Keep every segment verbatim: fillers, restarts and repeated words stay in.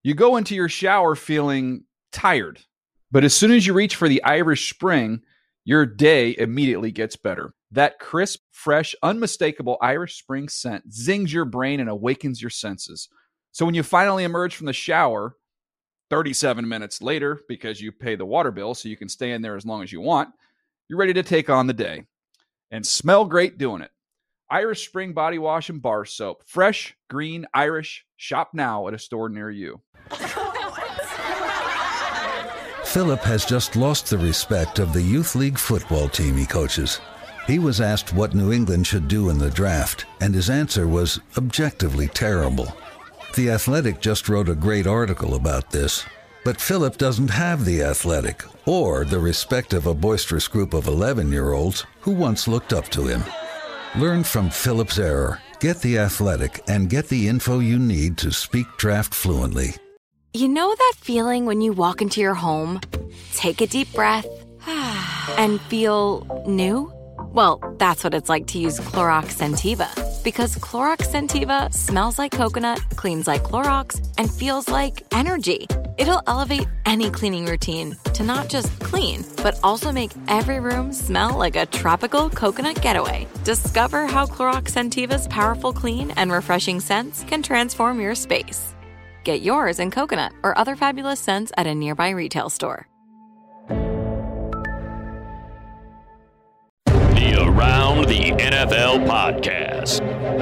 You go into your shower feeling tired, but as soon as you reach for the Irish Spring, your day immediately gets better. That crisp, fresh, unmistakable Irish Spring scent zings your brain and awakens your senses. So when you finally emerge from the shower, thirty-seven minutes later, because you pay the water bill so you can stay in there as long as you want, you're ready to take on the day. And smell great doing it. Irish Spring Body Wash and Bar Soap. Fresh, green, Irish. Shop now at a store near you. Philip has just lost the respect of the youth league football team he coaches. He was asked what New England should do in the draft, and his answer was objectively terrible. The Athletic just wrote a great article about this, but Philip doesn't have the Athletic or the respect of a boisterous group of eleven-year-olds who once looked up to him. Learn from Philip's error, get the Athletic, and get the info you need to speak draft fluently. You know that feeling when you walk into your home, take a deep breath, and feel new? Well, that's what it's like to use Clorox Scentiva. Because Clorox Scentiva smells like coconut, cleans like Clorox, and feels like energy. It'll elevate any cleaning routine to not just clean, but also make every room smell like a tropical coconut getaway. Discover how Clorox Scentiva's powerful clean and refreshing scents can transform your space. Get yours in coconut or other fabulous scents at a nearby retail store. The Around the N F L podcast.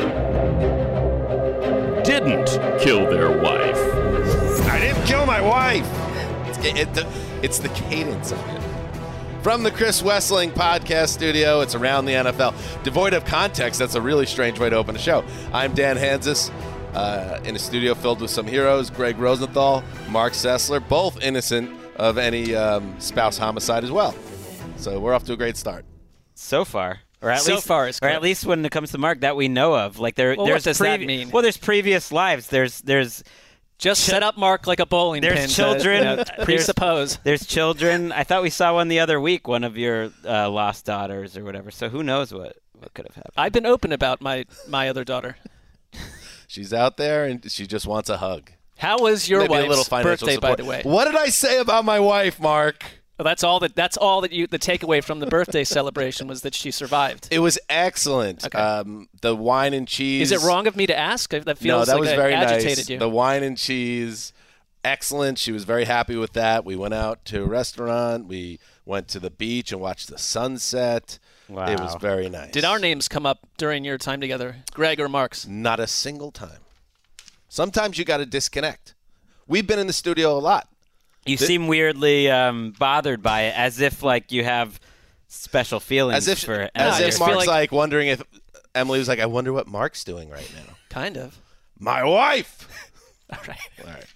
Didn't kill their wife. I didn't kill my wife. It, it, it's the cadence of it. From the Chris Wessling podcast studio, it's Around the N F L. Devoid of context, that's a really strange way to open a show. I'm Dan Hanzus, uh, in a studio filled with some heroes, Greg Rosenthal, Mark Sessler, both innocent of any um, spouse homicide as well. So we're off to a great start. So far. Or at so least, far, it's or at least when it comes to Mark, that we know of. Like there, well, there's what does previ- that mean? Well, there's previous lives. There's, there's just ch- set up Mark like a bowling there's pin. There's children. To, uh, presuppose. There's, there's children. I thought we saw one the other week. One of your uh, lost daughters or whatever. So who knows what, what could have happened? I've been open about my my other daughter. She's out there and she just wants a hug. How was your Maybe wife's a little financial birthday, support. by the way? What did I say about my wife, Mark? Well, that's all that. That's all that you. The takeaway from the birthday celebration was that she survived. It was excellent. Okay. Um, the wine and cheese. Is it wrong of me to ask? That feels no, that like was I very agitated nice. you. The wine and cheese, excellent. She was very happy with that. We went out to a restaurant. We went to the beach and watched the sunset. Wow. It was very nice. Did our names come up during your time together, Greg or Mark's? Not a single time. Sometimes you got to disconnect. We've been in the studio a lot. You Th- seem weirdly um, bothered by it, as if like you have special feelings As if, for as I if just Mark's feel like- like wondering if Emily was like, I wonder what Mark's doing right now. Kind of. My wife. All right. All right.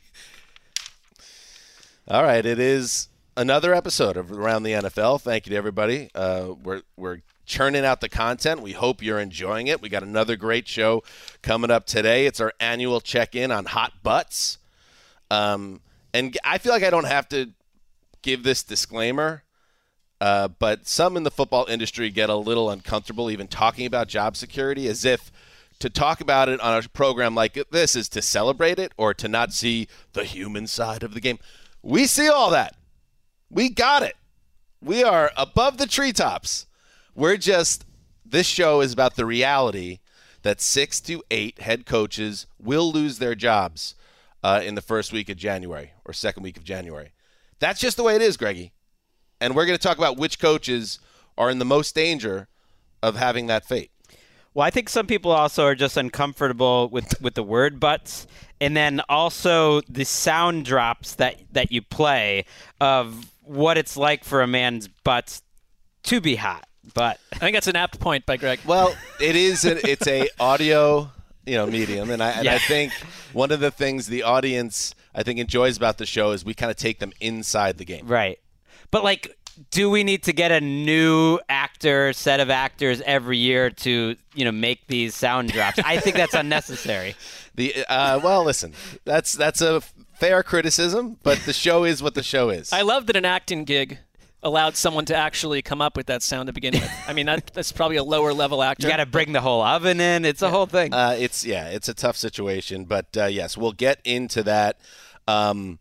All right. It is another episode of Around the N F L. Thank you to everybody. Uh, we're we're churning out the content. We hope you're enjoying it. We got another great show coming up today. It's our annual check-in on hot butts. Um, and I feel like I don't have to give this disclaimer, uh, but some in the football industry get a little uncomfortable even talking about job security, as if to talk about it on a program like this is to celebrate it or to not see the human side of the game. We see all that. We got it. We are above the treetops. We're just, this show is about the reality that six to eight head coaches will lose their jobs uh, in the first week of January or second week of January. That's just the way it is, Greggy. And we're going to talk about which coaches are in the most danger of having that fate. Well, I think some people also are just uncomfortable with, with the word butts, and then also the sound drops that, that you play of what it's like for a man's butts to be hot. But I think that's an apt point by Greg. Well, it is. An, it's a audio, you know, medium, and I and Yeah. I think one of the things the audience I think enjoys about the show is we kind of take them inside the game. right. But like, do we need to get a new actor, set of actors every year to, you know, make these sound drops? I think that's unnecessary. The uh, well, listen, that's that's a fair criticism, but the show is what the show is. I love that an acting gig allowed someone to actually come up with that sound to begin with. I mean, that, that's probably a lower level actor. You got to bring the whole oven in. It's a whole thing. Uh, it's yeah, it's a tough situation, but uh, yes, we'll get into that. Um,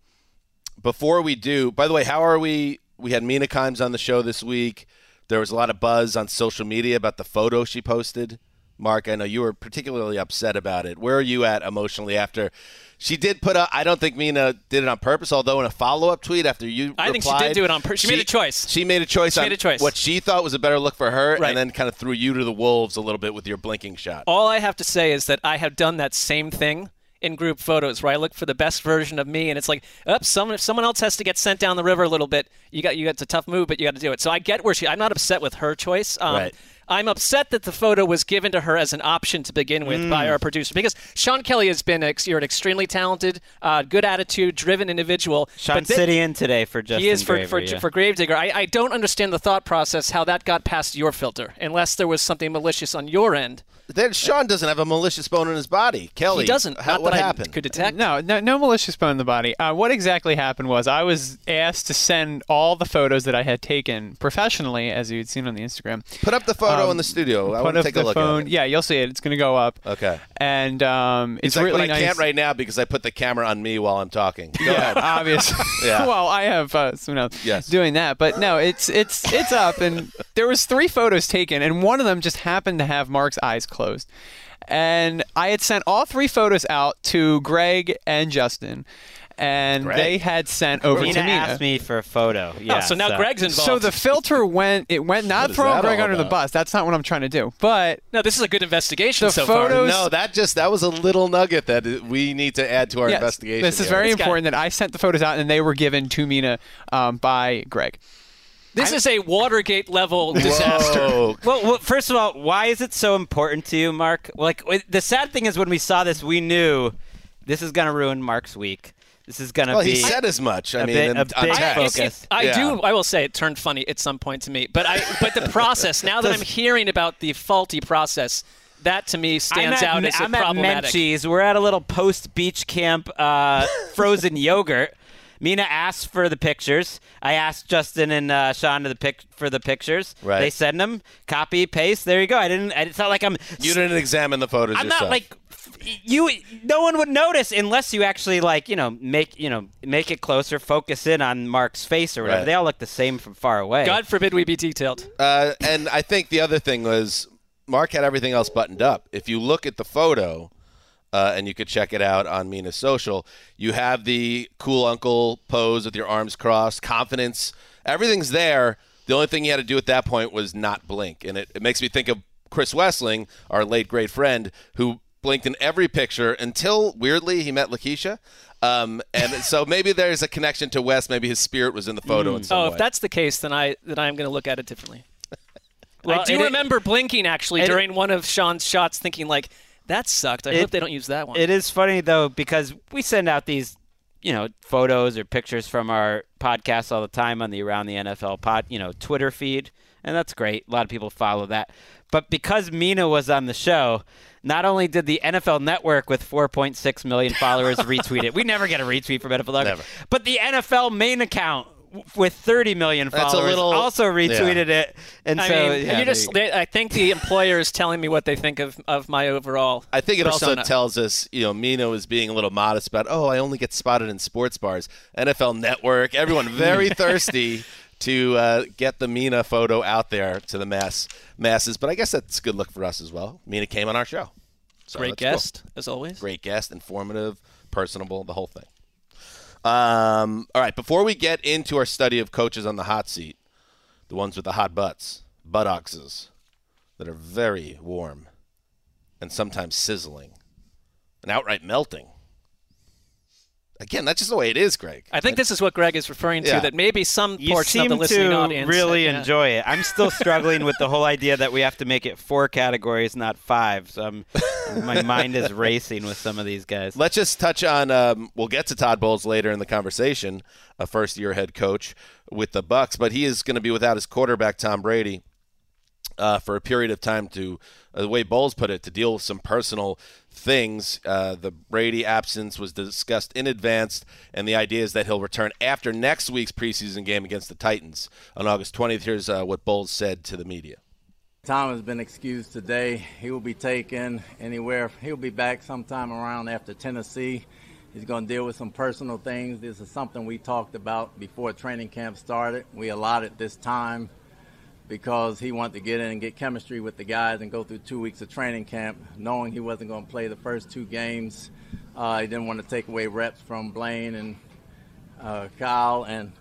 before we do, by the way, how are we? We had Mina Kimes on the show this week. There was a lot of buzz on social media about the photo she posted. Mark, I know you were particularly upset about it. Where are you at emotionally after she did put up? I don't think Mina did it on purpose, although in a follow-up tweet after you I replied, think she did do it on purpose. She, she made a choice. She made a choice she on made a choice. what she thought was a better look for her, right. and then kind of threw you to the wolves a little bit with your blinking shot. All I have to say is that I have done that same thing in group photos where I look for the best version of me, and it's like, oops, someone, if someone else has to get sent down the river a little bit, you got you got it's a tough move, but you got to do it. So I get where she. I'm not upset with her choice. Um, right. I'm upset that the photo was given to her as an option to begin with mm. by our producer, because Sean Kelly has been ex- you're an extremely talented, uh, good attitude, driven individual. Sean's th- sitting in today for Justin He is for Graver, for, yeah. for Gravedigger. I, I don't understand the thought process how that got past your filter, unless there was something malicious on your end. Then Sean doesn't have a malicious bone in his body. Kelly, he doesn't. How, Not what that happened? I could detect. No, no, no malicious bone in the body. Uh, what exactly happened was I was asked to send all the photos that I had taken professionally, as you'd seen on the Instagram. Put up the photo um, in the studio. I put want to up take the a look phone. at it. Yeah, you'll see it. It's going to go up. Okay. And um, it's He's like, really but I nice. can't right now because I put the camera on me while I'm talking. Go yeah, ahead. obviously. Yeah. Well, I have uh, someone else Yes. doing that, but no, it's it's it's up, and there was three photos taken, and one of them just happened to have Mark's eyes closed. And I had sent all three photos out to Greg and Justin, and Greg? they had sent over Mina to Mina. asked me for a photo. Yeah, Oh, so now Greg's involved. So the filter went, it went not What is throwing that Greg all under the about? bus. That's not what I'm trying to do. But No, this is a good investigation The so far. photos- No, that just that was a little nugget that we need to add to our yes, investigation. this is here. very This guy- important that I sent the photos out and they were given to Mina um, by Greg. This is a Watergate level disaster. Whoa. Well, well, first of all, why is it so important to you, Mark? Like, the sad thing is when we saw this, we knew this is going to ruin Mark's week. This is going to Well, be he said as much. I a mean, bit- in- a on big text. focus. I Yeah. do. I will say it turned funny at some point to me, but I. But the process. Now that I'm hearing about the faulty process, that to me stands I'm at, out as I'm a at problematic. Menchie's. We're at a little post-beach camp uh, frozen yogurt. Mina asked for the pictures. I asked Justin and uh, Sean to the pic- for the pictures. Right. They send them. Copy, paste. There you go. I didn't. It's not like I'm. You didn't examine the photos I'm yourself. not like you. No one would notice unless you actually like you know make you know make it closer, focus in on Mark's face or whatever. Right. They all look the same from far away. God forbid we be detailed. Uh, and I think the other thing was Mark had everything else buttoned up. If you look at the photo, uh, and you could check it out on Mina's social, you have the cool uncle pose with your arms crossed, confidence. Everything's there. The only thing you had to do at that point was not blink. And it, it makes me think of Chris Wessling, our late great friend, who blinked in every picture until, weirdly, he met Lakeisha. Um, and so maybe there's a connection to Wes. Maybe his spirit was in the photo in some Oh, way. if that's the case, then I then I'm going to look at it differently. Well, I do and it- remember blinking actually and it- during one of Sean's shots, thinking like, "That sucked. I It- hope they don't use that one." It is funny though because we send out these, you know, photos or pictures from our podcast all the time on the Around the N F L pod, you know, Twitter feed, and that's great. A lot of people follow that. But because Mina was on the show, not only did the N F L Network with four point six million followers retweet it, we never get a retweet from N F L Network, Never. but the N F L main account w- with thirty million That's a followers little- also retweeted it, and I so mean, yeah, you just. They, I think the employer is telling me what they think of, of my overall. I think it persona. also tells us, you know, Mina was being a little modest about, oh, I only get spotted in sports bars. N F L Network, everyone very thirsty to uh, get the Mina photo out there to the mass masses. But I guess that's a good look for us as well. Mina came on our show. So Great that's cool. guest, as always. Great guest, informative, personable, the whole thing. Um, all right, before we get into our study of coaches on the hot seat, the ones with the hot butts, buttocks that are very warm and sometimes sizzling and outright melting. Again, that's just the way it is, Greg. I think this is what Greg is referring to, Yeah. that maybe some You portion seem of the listening to audience really yeah. enjoy it. I'm still struggling with the whole idea that we have to make it four categories, not five. So I'm, my mind is racing with some of these guys. Let's just touch on. Um, we'll get to Todd Bowles later in the conversation, a first-year head coach with the Bucs, but he is going to be without his quarterback Tom Brady uh, for a period of time. To uh, the way Bowles put it, to deal with some personal things. Uh, the Brady absence was discussed in advance, and the idea is that he'll return after next week's preseason game against the Titans on August twentieth. Here's uh, what Bowles said to the media. Tom has been excused today. He will be taken anywhere. He'll be back sometime around after Tennessee. He's going to deal with some personal things. This is something we talked about before training camp started. We allotted this time because he wanted to get in and get chemistry with the guys and go through two weeks of training camp, knowing he wasn't going to play the first two games. Uh, he didn't want to take away reps from Blaine and uh, Kyle, and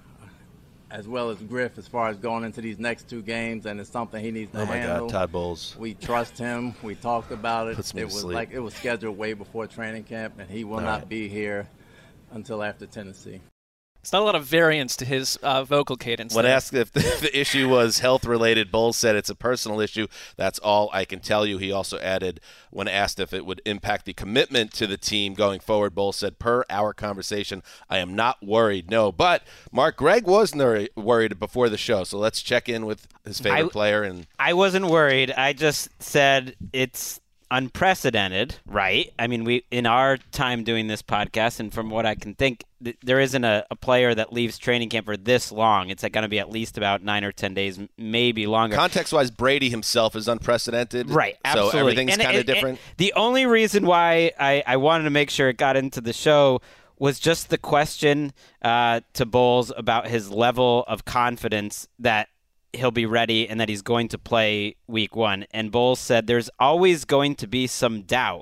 as well as Griff, as far as going into these next two games, and it's something he needs to oh my handle. God, Todd Bowles. We trust him. We talked about it. Puts me it to was sleep. like it was scheduled way before training camp, and he will All not right. be here until after Tennessee. It's not a lot of variance to his uh, vocal cadence. When there. asked if the, the issue was health-related, Bowles said it's a personal issue. That's all I can tell you. He also added, when asked if it would impact the commitment to the team going forward, Bowles said, per our conversation, I am not worried, no. But Mark, Greg was nor- worried before the show, so let's check in with his favorite I, player. And I wasn't worried. I just said it's unprecedented, right? I mean, we in our time doing this podcast, and from what I can think, th- there isn't a, a player that leaves training camp for this long. It's going to be at least about nine or ten days, m- maybe longer. Context-wise, Brady himself is unprecedented. Right, absolutely. So everything's And- kind of and- and different. The only reason why I, I wanted to make sure it got into the show was just the question uh, to Bowles about his level of confidence that he'll be ready and that he's going to play week one. And Bowles said there's always going to be some doubt,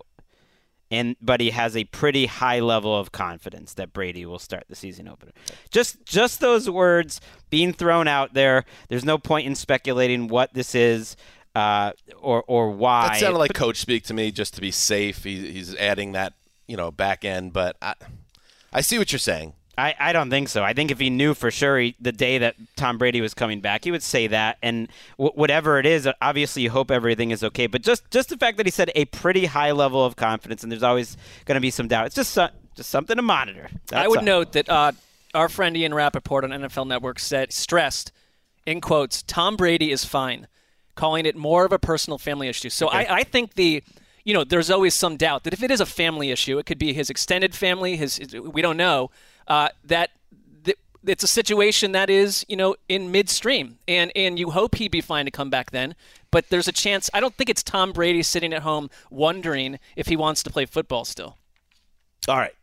and but he has a pretty high level of confidence that Brady will start the season opener. Just just those words being thrown out there. There's no point in speculating what this is uh, or or why. That sounded like coach speak to me, just to be safe. He, he's adding that, you know, back end. But I, I see what you're saying. I, I don't think so. I think if he knew for sure he, the day that Tom Brady was coming back, he would say that. And w- whatever it is, obviously you hope everything is okay. But just, just the fact that he said a pretty high level of confidence, and there's always going to be some doubt. It's just so, just something to monitor. That's I would all. note that uh, our friend Ian Rappaport on N F L Network said, stressed, in quotes, Tom Brady is fine, calling it more of a personal family issue. So Okay. I, I think the, you know, there's always some doubt that if it is a family issue, it could be his extended family, his, his we don't know, uh, that th- it's a situation that is, you know, in midstream. And, and you hope he'd be fine to come back then. But there's a chance. I don't think it's Tom Brady sitting at home wondering if he wants to play football still. All right.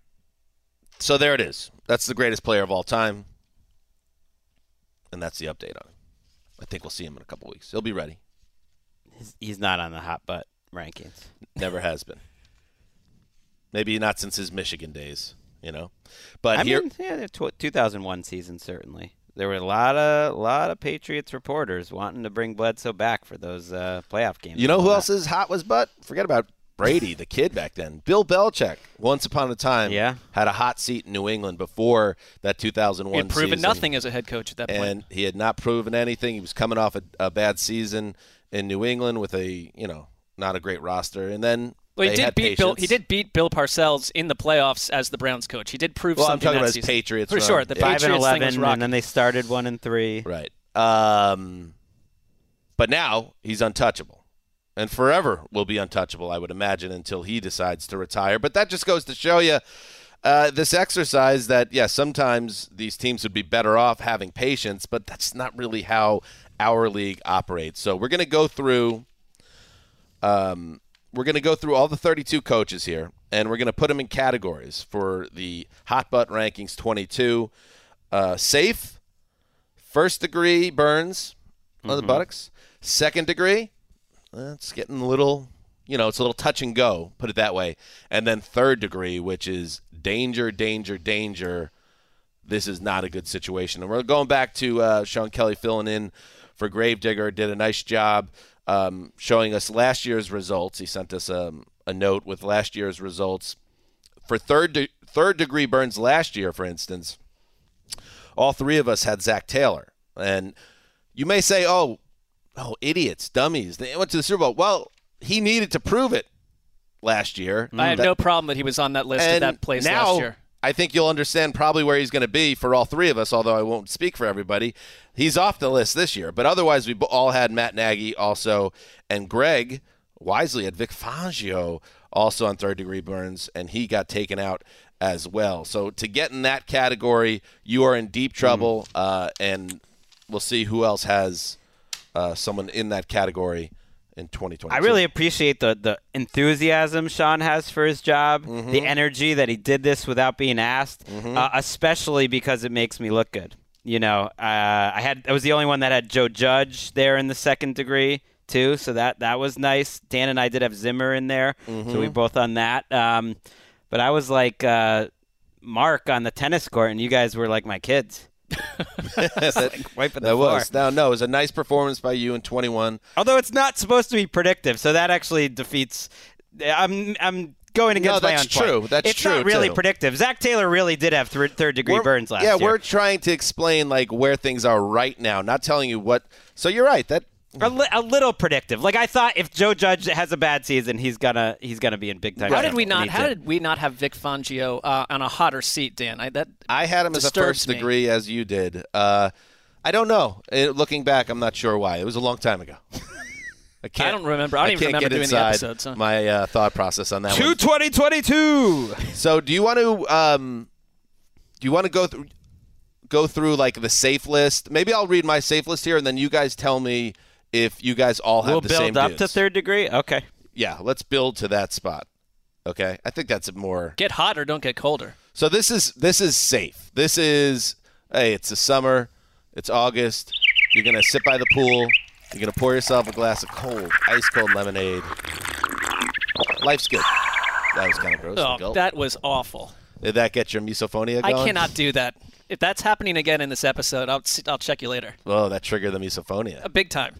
So there it is. That's the greatest player of all time. And that's the update on it. I think we'll see him in a couple weeks. He'll be ready. He's, he's not on the hot butt rankings. Never has been. Maybe not since his Michigan days, you know. But I here, mean, yeah, the tw- two thousand one season, certainly. There were a lot of lot of Patriots reporters wanting to bring Bledsoe back for those uh, playoff games. you know and who all else is hot was butt? Forget about Brady, the kid back then. Bill Belichick, once upon a time, Yeah. had a hot seat in New England before that two thousand one He had proven season. nothing as a head coach at that point. And he had not proven anything. He was coming off a, a bad season in New England with a, you know, not a great roster. And then Well, he they did had beat Bill. patience. He did beat Bill Parcells in the playoffs as the Browns coach. He did prove Well, I'm something talking that about his season. Patriots For run. sure, the Yeah. five Patriots and thing was eleven, rocky. and then they started one and three. Right. Um, but now he's untouchable. And forever will be untouchable, I would imagine, until he decides to retire. But that just goes to show you uh, this exercise that, yeah, sometimes these teams would be better off having patience, but that's not really how our league operates. So we're going to go through um, we're going to go through all the thirty-two coaches here, and we're going to put them in categories for the Hot Butt Rankings twenty-two. Uh, safe, first degree Burns on Mm-hmm. the buttocks. Second degree, uh, it's getting a little, you know, it's a little touch and go, put it that way. And then third degree, which is danger, danger, danger. This is not a good situation. And we're going back to uh, Sean Kelly filling in for Gravedigger, did a nice job um, showing us last year's results. He sent us um, a note with last year's results. For third de- third degree Burns last year, for instance, all three of us had Zach Taylor. And you may say, oh, oh, idiots, dummies. They went to the Super Bowl. Well, he needed to prove it last year. I have That- no problem that he was on that list at and that place now, last year. I think you'll understand probably where he's going to be for all three of us, although I won't speak for everybody. He's off the list this year. But otherwise, we all had Matt Nagy also, and Greg wisely had Vic Fangio also on third degree Burns, and he got taken out as well. So to get in that category, you are in deep trouble, uh, and we'll see who else has uh, someone in that category in twenty twenty-two. I really appreciate the, the enthusiasm Sean has for his job, mm-hmm. the energy that he did this without being asked, mm-hmm. uh, especially because it makes me look good. You know, uh, I had I was the only one that had Joe Judge there in the second degree too, so that that was nice. Dan and I did have Zimmer in there, mm-hmm. so we both on that. Um, but I was like uh, Mark on the tennis court, and you guys were like my kids. that like wiping the that floor. was no, no. It was a nice performance by you in twenty-one. Although it's not supposed to be predictive, so that actually defeats. I'm I'm going against no, my own that's true. point. That's it's true. It's not really too. predictive. Zach Taylor really did have th- third degree we're, burns last yeah, year. Yeah, we're trying to explain like where things are right now, not telling you what. So you're right. That. A, li- a little predictive. Like I thought, if Joe Judge has a bad season, he's gonna he's gonna be in big time. How did we not? He How did. did we not have Vic Fangio uh, on a hotter seat, Dan? I that I had him as a first me. degree, as you did. Uh, I don't know. It, looking back, I'm not sure why. It was a long time ago. I can't. I don't remember. I don't I even can't remember get doing inside the episode. So. my uh, thought process on that to one. twenty twenty-two. So, do you want to? Um, do you want to go through? Go through like the safe list. Maybe I'll read my safe list here, and then you guys tell me if you guys all have we'll the build same up dudes. to third degree. Okay. Yeah, let's build to that spot. Okay, I think that's more. Get hotter, don't get colder. So this is this is safe. This is hey, it's the summer. It's August. You're gonna sit by the pool. You're gonna pour yourself a glass of cold, ice cold lemonade. Life's good. That was kind of gross. Oh, that was awful. Did that get your misophonia going? I cannot do that. If that's happening again in this episode, I'll I'll check you later. Oh, that triggered the misophonia. A big time.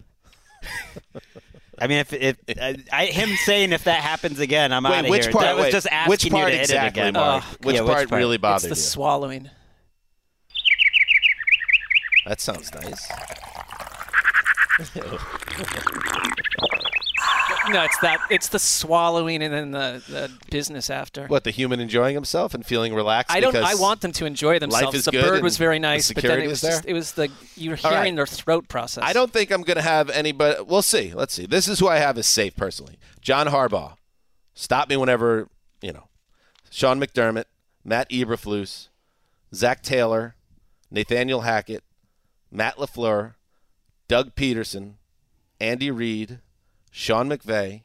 I mean, if, if I, I, him saying if that happens again, I'm wait, out of which here. Part, that was wait, just asking which part you to exactly, hit it again. Mark? Oh, which, yeah, part which part really bothered it's the you? swallowing. That sounds nice. No, it's that. It's the swallowing and then the, the business after. What, the human enjoying himself and feeling relaxed? I don't. because I want them to enjoy themselves. life is the good bird and was very the nice, but then security it is was just, there? it was the you're All hearing right. their throat process. I don't think I'm going to have anybody. We'll see. Let's see. This is who I have as safe personally. John Harbaugh. Stop me whenever, you know. Sean McDermott, Matt Eberflus, Zach Taylor, Nathaniel Hackett, Matt LaFleur, Doug Peterson, Andy Reid, Sean McVay,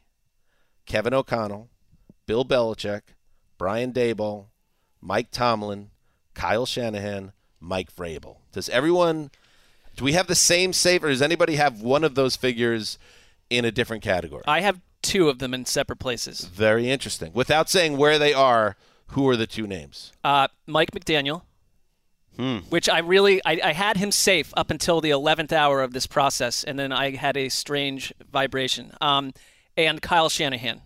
Kevin O'Connell, Bill Belichick, Brian Daboll, Mike Tomlin, Kyle Shanahan, Mike Vrabel. Does everyone – do we have the same safe, or does anybody have one of those figures in a different category? I have two of them in separate places. Very interesting. Without saying where they are, who are the two names? Uh, Mike McDaniel, Hmm. which I really I, I had him safe up until the eleventh hour of this process, and then I had a strange vibration. Um, and Kyle Shanahan.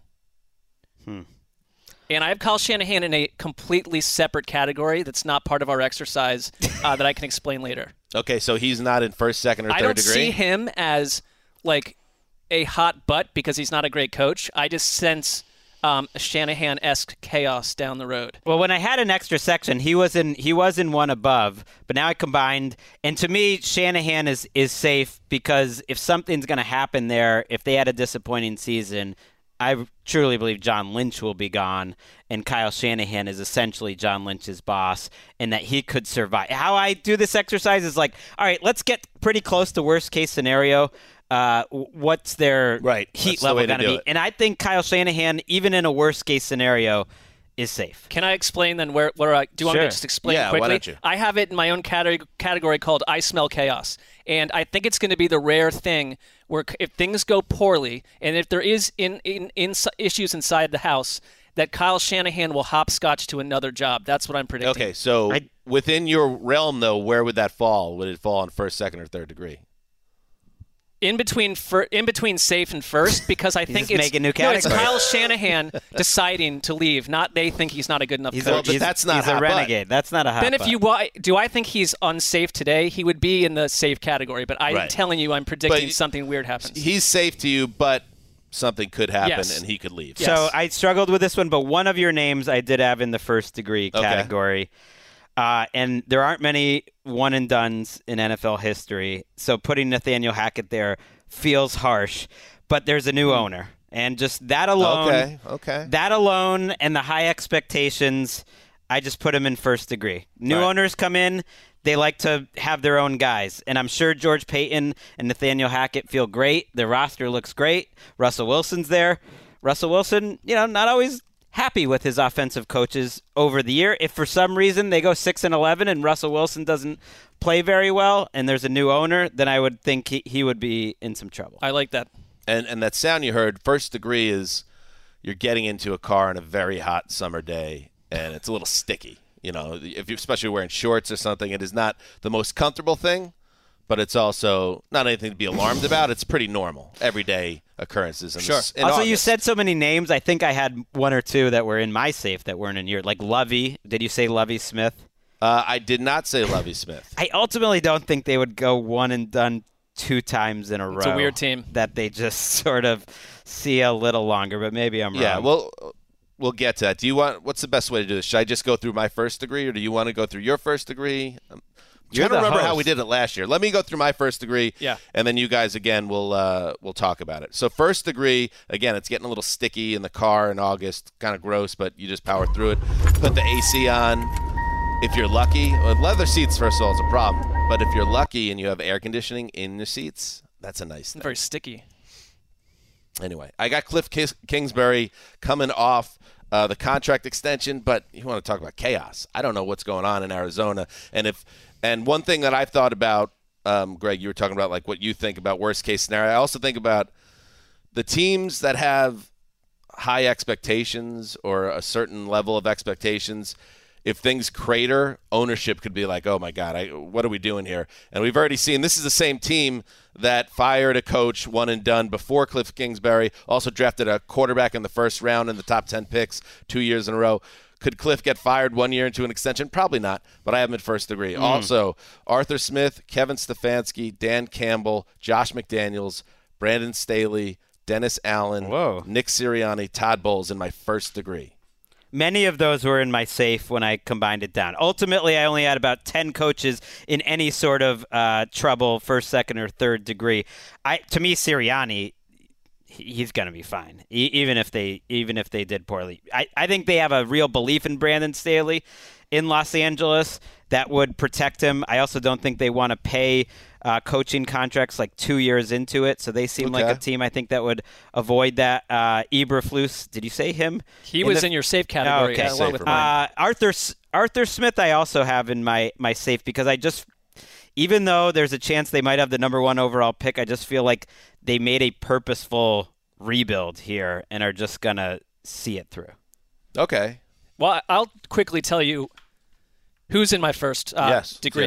Hmm. And I have Kyle Shanahan in a completely separate category that's not part of our exercise uh, that I can explain later. Okay, so he's not in first, second, or third I don't degree? see him as like a hot butt because he's not a great coach. I just sense um, a Shanahan-esque chaos down the road. Well, when I had an extra section, he was in he was in one above, but now I combined. And to me, Shanahan is is safe because if something's going to happen there, if they had a disappointing season, I truly believe John Lynch will be gone, and Kyle Shanahan is essentially John Lynch's boss, and that he could survive. How I do this exercise is like, all right, let's get pretty close to worst case scenario. Uh, what's their right. heat That's the level way to going to do be? it. And I think Kyle Shanahan, even in a worst case scenario, is safe. Can I explain then where, where I, do you want me Sure. to just explain Yeah, why quickly? don't you? I have it in my own category, category called I Smell Chaos. And I think it's going to be the rare thing where if things go poorly and if there is in, in, in issues inside the house, that Kyle Shanahan will hopscotch to another job. That's what I'm predicting. Okay, so I- within your realm, though, where would that fall? Would it fall on first, second, or third degree? In between, fir- in between safe and first, because I think just it's making new no, it's categories. Kyle Shanahan deciding to leave. Not they think he's not a good enough He's, coach. a, Well, but he's, that's not he's a hot butt. renegade. That's not a hot Then if butt. you wa- do, I think he's unsafe today. He would be in the safe category. But I'm Right. telling you, I'm predicting But something weird happens. He's safe to you, but something could happen, Yes. and he could leave. Yes. So I struggled with this one, but one of your names I did have in the first degree Okay. category. Uh, and there aren't many one and dones in N F L history. So putting Nathaniel Hackett there feels harsh, but there's a new owner. And just that alone, Okay, okay. that alone and the high expectations, I just put him in first degree. New All right. owners come in, they like to have their own guys. And I'm sure George Paton and Nathaniel Hackett feel great. Their roster looks great. Russell Wilson's there. Russell Wilson, you know, not always happy with his offensive coaches over the year. If for some reason they go six and eleven and Russell Wilson doesn't play very well and there's a new owner, then I would think he, he would be in some trouble. I like that. And and that sound you heard, first degree, is you're getting into a car on a very hot summer day, and it's a little sticky. You know, if you're especially wearing shorts or something, it is not the most comfortable thing, but it's also not anything to be alarmed about. It's pretty normal, everyday occurrences. In Sure. This, in also, August. you said so many names. I think I had one or two that were in my safe that weren't in your. Like Lovey. Did you say Lovey Smith? Uh, I did not say Lovey Smith. I ultimately don't think they would go one and done two times in a row. It's a weird team. That they just sort of see a little longer, but maybe I'm Yeah, wrong. well, we'll get to that. Do you want? What's the best way to do this? Should I just go through my first degree, or do you want to go through your first degree? I'm You're trying to the remember how host. we did it last year. Let me go through my first degree, Yeah. and then you guys again will uh, we'll talk about it. So first degree, again, it's getting a little sticky in the car in August, kind of gross, but you just power through it. Put the A C on. If you're lucky, well, leather seats first of all is a problem, but if you're lucky and you have air conditioning in the seats, that's a nice thing. Very sticky. Anyway, I got Cliff Kis- Kingsbury coming off uh, the contract extension, but you want to talk about chaos. I don't know what's going on in Arizona. And if and one thing that I've thought about, um, Greg, you were talking about like what you think about worst case scenario. I also think about the teams that have high expectations or a certain level of expectations. If things crater, ownership could be like, oh, my God, I, what are we doing here? And we've already seen this is the same team that fired a coach, one and done, before Cliff Kingsbury, also drafted a quarterback in the first round in the top ten picks two years in a row. Could Cliff get fired one year into an extension? Probably not, but I have him at first degree. Mm. Also, Arthur Smith, Kevin Stefanski, Dan Campbell, Josh McDaniels, Brandon Staley, Dennis Allen, Whoa. Nick Sirianni, Todd Bowles in my first degree. Many of those were in my safe when I combined it down. Ultimately, I only had about ten coaches in any sort of uh, trouble, first, second, or third degree. I, to me, Sirianni, he's going to be fine, e- even if they even if they did poorly. I, I think they have a real belief in Brandon Staley in Los Angeles that would protect him. I also don't think they want to pay uh, coaching contracts like two years into it, so they seem Okay. like a team I think that would avoid that. Uh, Eberflus, did you say him? He In was the- in your safe category, Oh, okay. yeah, along with Safer. mine. Uh, Arthur Arthur Smith, I also have in my, my safe because I just, even though there's a chance they might have the number one overall pick, I just feel like they made a purposeful rebuild here and are just gonna see it through. Okay. Well, I'll quickly tell you who's in my first uh, Yes, degree. yeah.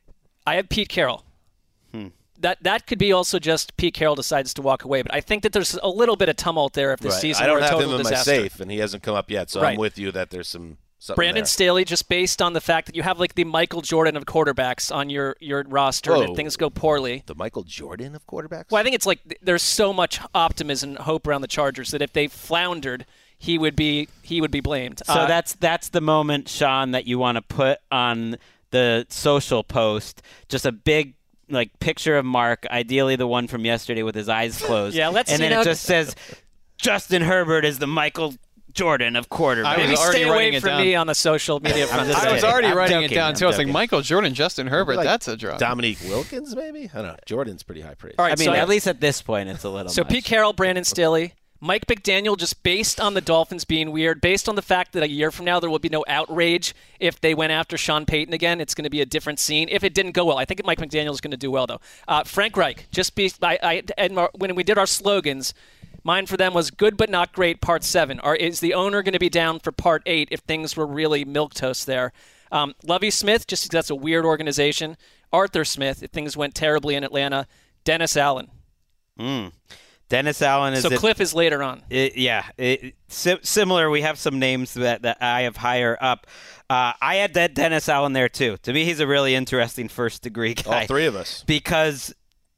I have Pete Carroll. Hmm. That that could be also just Pete Carroll decides to walk away, but I think that there's a little bit of tumult there if the Right. season I don't were a have total him in disaster. my safe, and he hasn't come up yet, so I'm Right. with you that there's some something Brandon there. Staley, just based on the fact that you have like the Michael Jordan of quarterbacks on your, your roster, and Whoa. if things go poorly. The Michael Jordan of quarterbacks? Well, I think it's like th- there's so much optimism and hope around the Chargers that if they floundered, he would be he would be blamed. So Uh, that's that's the moment, Sean, that you want to put on the social post. Just a big like picture of Mark, ideally the one from yesterday with his eyes closed. Yeah, let's and see then now- it just says Justin Herbert is the Michael Jordan of quarterback. I was maybe already stay writing away it from down. me on the social media front. just I was kidding. already I'm writing joking, it down I'm too. I was like, joking. Michael Jordan, Justin Herbert. Like That's a drop. Dominique Wilkins, maybe? I don't know. Jordan's pretty high praise. All right, I mean, so, at least at this point, it's a little so much. Pete Carroll, Brandon Staley, Mike McDaniel, just based on the Dolphins being weird, based on the fact that a year from now there will be no outrage if they went after Sean Payton again. It's going to be a different scene. If it didn't go well, I think Mike McDaniel is going to do well though. Uh, Frank Reich, just be. I, I and when we did our slogans. Mine for them was good but not great, part seven. Or is the owner going to be down for part eight if things were really milquetoast there? Um, Lovie Smith, just because that's a weird organization. Arthur Smith, if things went terribly in Atlanta. Dennis Allen. Mm. Dennis Allen is So it- Cliff is later on. It, yeah, it, si- similar. We have some names that, that I have higher up. Uh, I had that Dennis Allen there too. To me, he's a really interesting first degree guy. All three of us. Because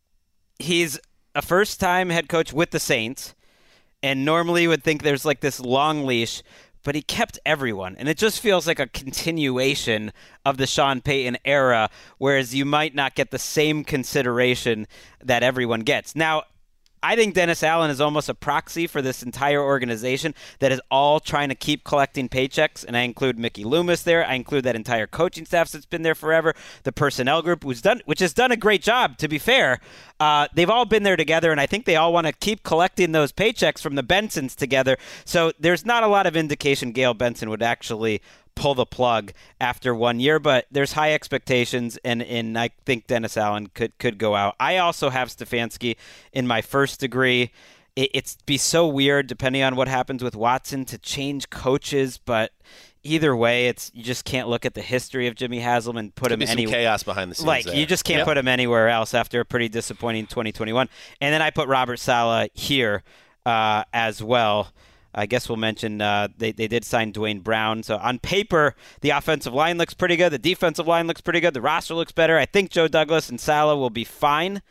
he's a first-time head coach with the Saints, and normally you would think there's like this long leash, but he kept everyone. And it just feels like a continuation of the Sean Payton era, whereas you might not get the same consideration that everyone gets. Now, I think Dennis Allen is almost a proxy for this entire organization that is all trying to keep collecting paychecks, and I include Mickey Loomis there. I include that entire coaching staff that's been there forever, the personnel group, who's done, which has done a great job, to be fair. Uh, they've all been there together, and I think they all want to keep collecting those paychecks from the Bensons together. So there's not a lot of indication Gayle Benson would actually pull the plug after one year, but there's high expectations, and, and I think Dennis Allen could, could go out. I also have Stefanski in my first degree. It, it's be so weird, depending on what happens with Watson, to change coaches, but either way, it's you just can't look at the history of Jimmy Haslam and put him anywhere. Chaos behind the scenes. Like there. you just can't yep. put him anywhere else after a pretty disappointing twenty twenty-one. And then I put Robert Saleh here uh, as well. I guess we'll mention uh, they, they did sign Dwayne Brown. So on paper, the offensive line looks pretty good. The defensive line looks pretty good. The roster looks better. I think Joe Douglas and Saleh will be fine.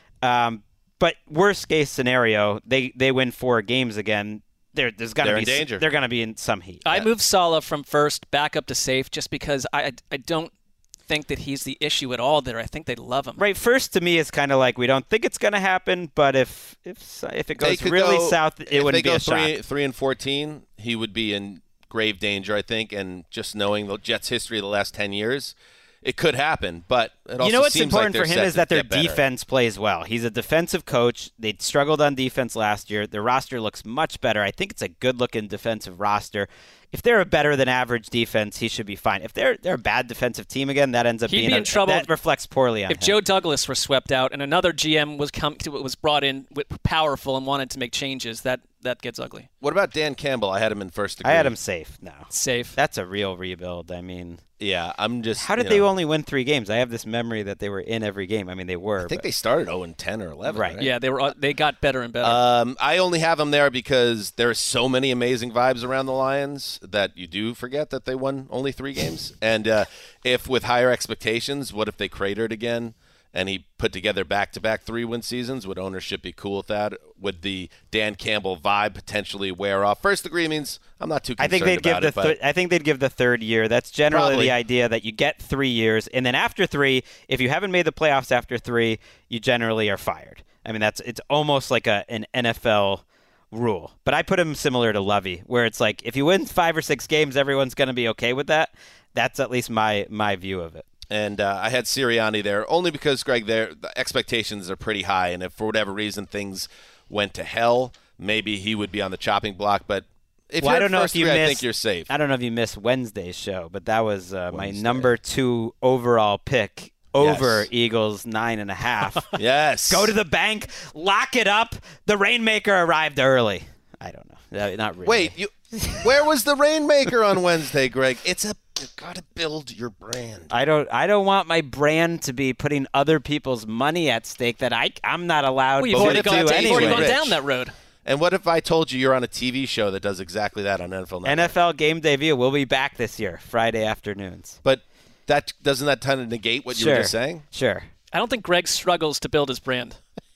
Um, but worst case scenario, they, they win four games again. They're, there's gonna they're be in danger. They're going to be in some heat. I yeah. moved Saleh from first back up to safe just because I, I don't think that he's the issue at all there. I think they love him. Right, first to me is kind of like we don't think it's going to happen, but if if if it goes really go, south, it wouldn't be a shock. If they go shock. three and fourteen, he would be in grave danger, I think. And just knowing the Jets' history of the last ten years, it could happen. But it also you know what's seems important like for him set is that to their get better. defense plays well. He's a defensive coach. They struggled on defense last year. Their roster looks much better. I think it's a good-looking defensive roster. If they're a better than average defense, he should be fine. If they're they're a bad defensive team again, that ends up He'd being be in a, trouble that reflects poorly on if him. Joe Douglas were swept out and another G M was come was brought in with powerful and wanted to make changes. That that gets ugly. What about Dan Campbell? I had him in first degree. I had him safe now. Safe. That's a real rebuild. I mean, yeah, I'm just. How did you they know, only win three games? I have this memory that they were in every game. I mean, they were. I think but, they started oh and ten or eleven. Right. right? Yeah, they were. They got better and better. Um, I only have them there because there are so many amazing vibes around the Lions that you do forget that they won only three games. And uh, if with higher expectations, what if they cratered again and he put together back-to-back three-win seasons? Would ownership be cool with that? Would the Dan Campbell vibe potentially wear off? First degree means I'm not too I concerned think they'd about give the it. thir- But I think they'd give the third year. That's generally Probably. the idea that you get three years, and then after three, if you haven't made the playoffs after three, you generally are fired. I mean, that's it's almost like a an N F L rule. But I put him similar to Lovey, where it's like if you win five or six games, everyone's going to be okay with that. That's at least my my view of it. And uh, I had Sirianni there only because, Greg, their the expectations are pretty high. And if for whatever reason things went to hell, maybe he would be on the chopping block. But if well, you're I don't at know first if you degree, missed, I think you're safe. I don't know if you missed Wednesday's show, but that was uh, my Wednesday. number two overall pick over Yes. Eagles nine and a half. Yes. Go to the bank, lock it up. The Rainmaker arrived early. I don't know. Uh, Not really. Wait, you. Where was the Rainmaker on Wednesday, Greg? It's a you got to build your brand. I don't. I don't want my brand to be putting other people's money at stake that I. I'm not allowed well, to you've already do gone, that's you've already anyway. gone Rich. down that road. And what if I told you you're on a T V show that does exactly that on N F L Network? N F L Game Day View will be back this year, Friday afternoons. But that doesn't that kind of negate what you sure. were just saying? Sure. I don't think Greg struggles to build his brand.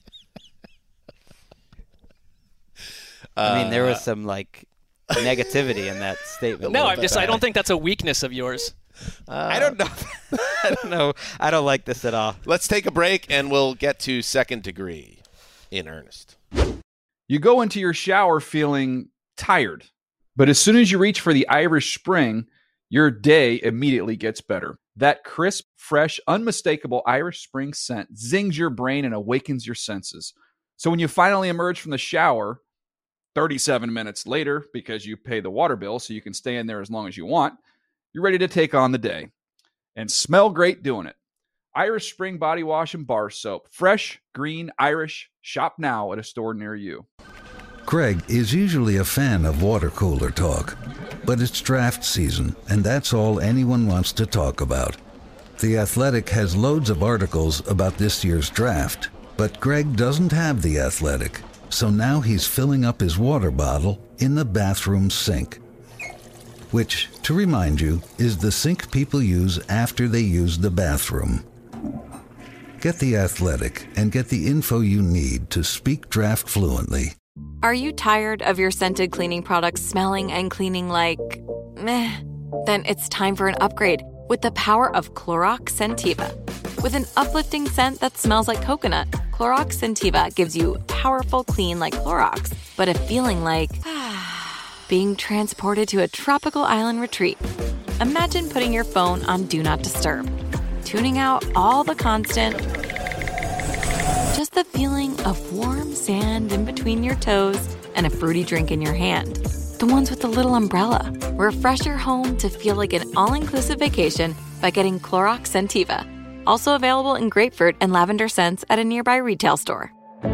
I mean, there was some like negativity in that statement. No, I'm just. I don't think that's a weakness of yours. I don't know. I don't know. I don't like this at all. Let's take a break and we'll get to second degree in earnest. You go into your shower feeling tired, but as soon as you reach for the Irish Spring, your day immediately gets better. That crisp, fresh, unmistakable Irish Spring scent zings your brain and awakens your senses. So when you finally emerge from the shower, thirty-seven minutes later, because you pay the water bill so you can stay in there as long as you want, you're ready to take on the day and smell great doing it. Irish Spring Body Wash and Bar Soap. Fresh, green, Irish. Shop now at a store near you. Greg is usually a fan of water cooler talk, but it's draft season, and that's all anyone wants to talk about. The Athletic has loads of articles about this year's draft, but Greg doesn't have The Athletic, so now he's filling up his water bottle in the bathroom sink. Which, to remind you, is the sink people use after they use the bathroom. Get The Athletic and get the info you need to speak draft fluently. Are you tired of your scented cleaning products smelling and cleaning like meh? Then it's time for an upgrade with the power of Clorox Scentiva. With an uplifting scent that smells like coconut, Clorox Scentiva gives you powerful clean like Clorox, but a feeling like being transported to a tropical island retreat. Imagine putting your phone on Do Not Disturb, tuning out all the constant, just the feeling of warm sand in between your toes and a fruity drink in your hand. The ones with the little umbrella. Refresh your home to feel like an all-inclusive vacation by getting Clorox Scentiva. Also available in grapefruit and lavender scents at a nearby retail store.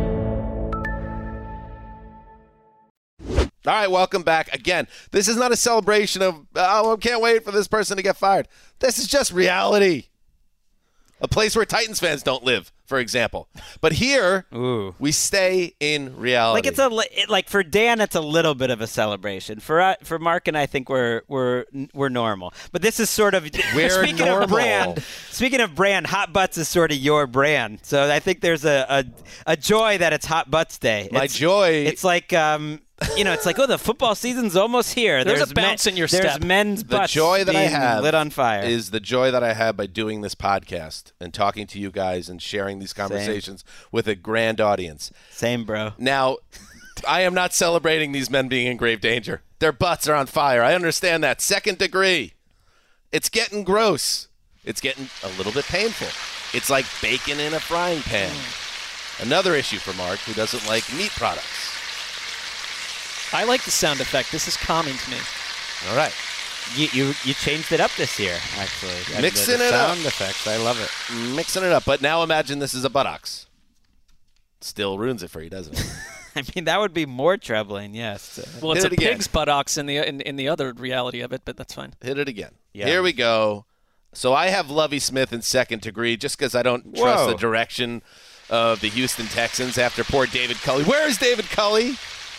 All right, welcome back. Again, this is not a celebration of, oh, I can't wait for this person to get fired. This is just reality. A place where Titans fans don't live, for example. But here, Ooh. we stay in reality. Like it's a it, like for Dan, it's a little bit of a celebration. For uh, for Mark and I think we're we're we're normal. But this is sort of we're speaking normal. of brand. Speaking of brand, Hot Butts is sort of your brand. So I think there's a a, a joy that it's Hot Butts Day. My it's, joy. It's like um. You know, it's like, oh, the football season's almost here. There's, there's a bounce men, in your there's step. men's The butts joy that I being have lit on fire is the joy that I have by doing this podcast and talking to you guys and sharing these conversations Same. with a grand audience. Same, bro. Now, I am not celebrating these men being in grave danger. Their butts are on fire. I understand that. Second degree. It's getting gross. It's getting a little bit painful. It's like bacon in a frying pan. Another issue for Mark, who doesn't like meat products. I like the sound effect. This is calming to me. All right. You you, you changed it up this year, actually. Mixing the, the it sound up. effects. I love it. Mixing it up. But now imagine this is a buttocks. Still ruins it for you, doesn't it? I mean, that would be more troubling, yes. Well, it's Hit a it again. pig's buttocks in the in, in the other reality of it, but that's fine. Hit it again. Yeah. Here we go. So I have Lovie Smith in second degree just because I don't trust Whoa. the direction of the Houston Texans after poor David Culley. Where is David Culley?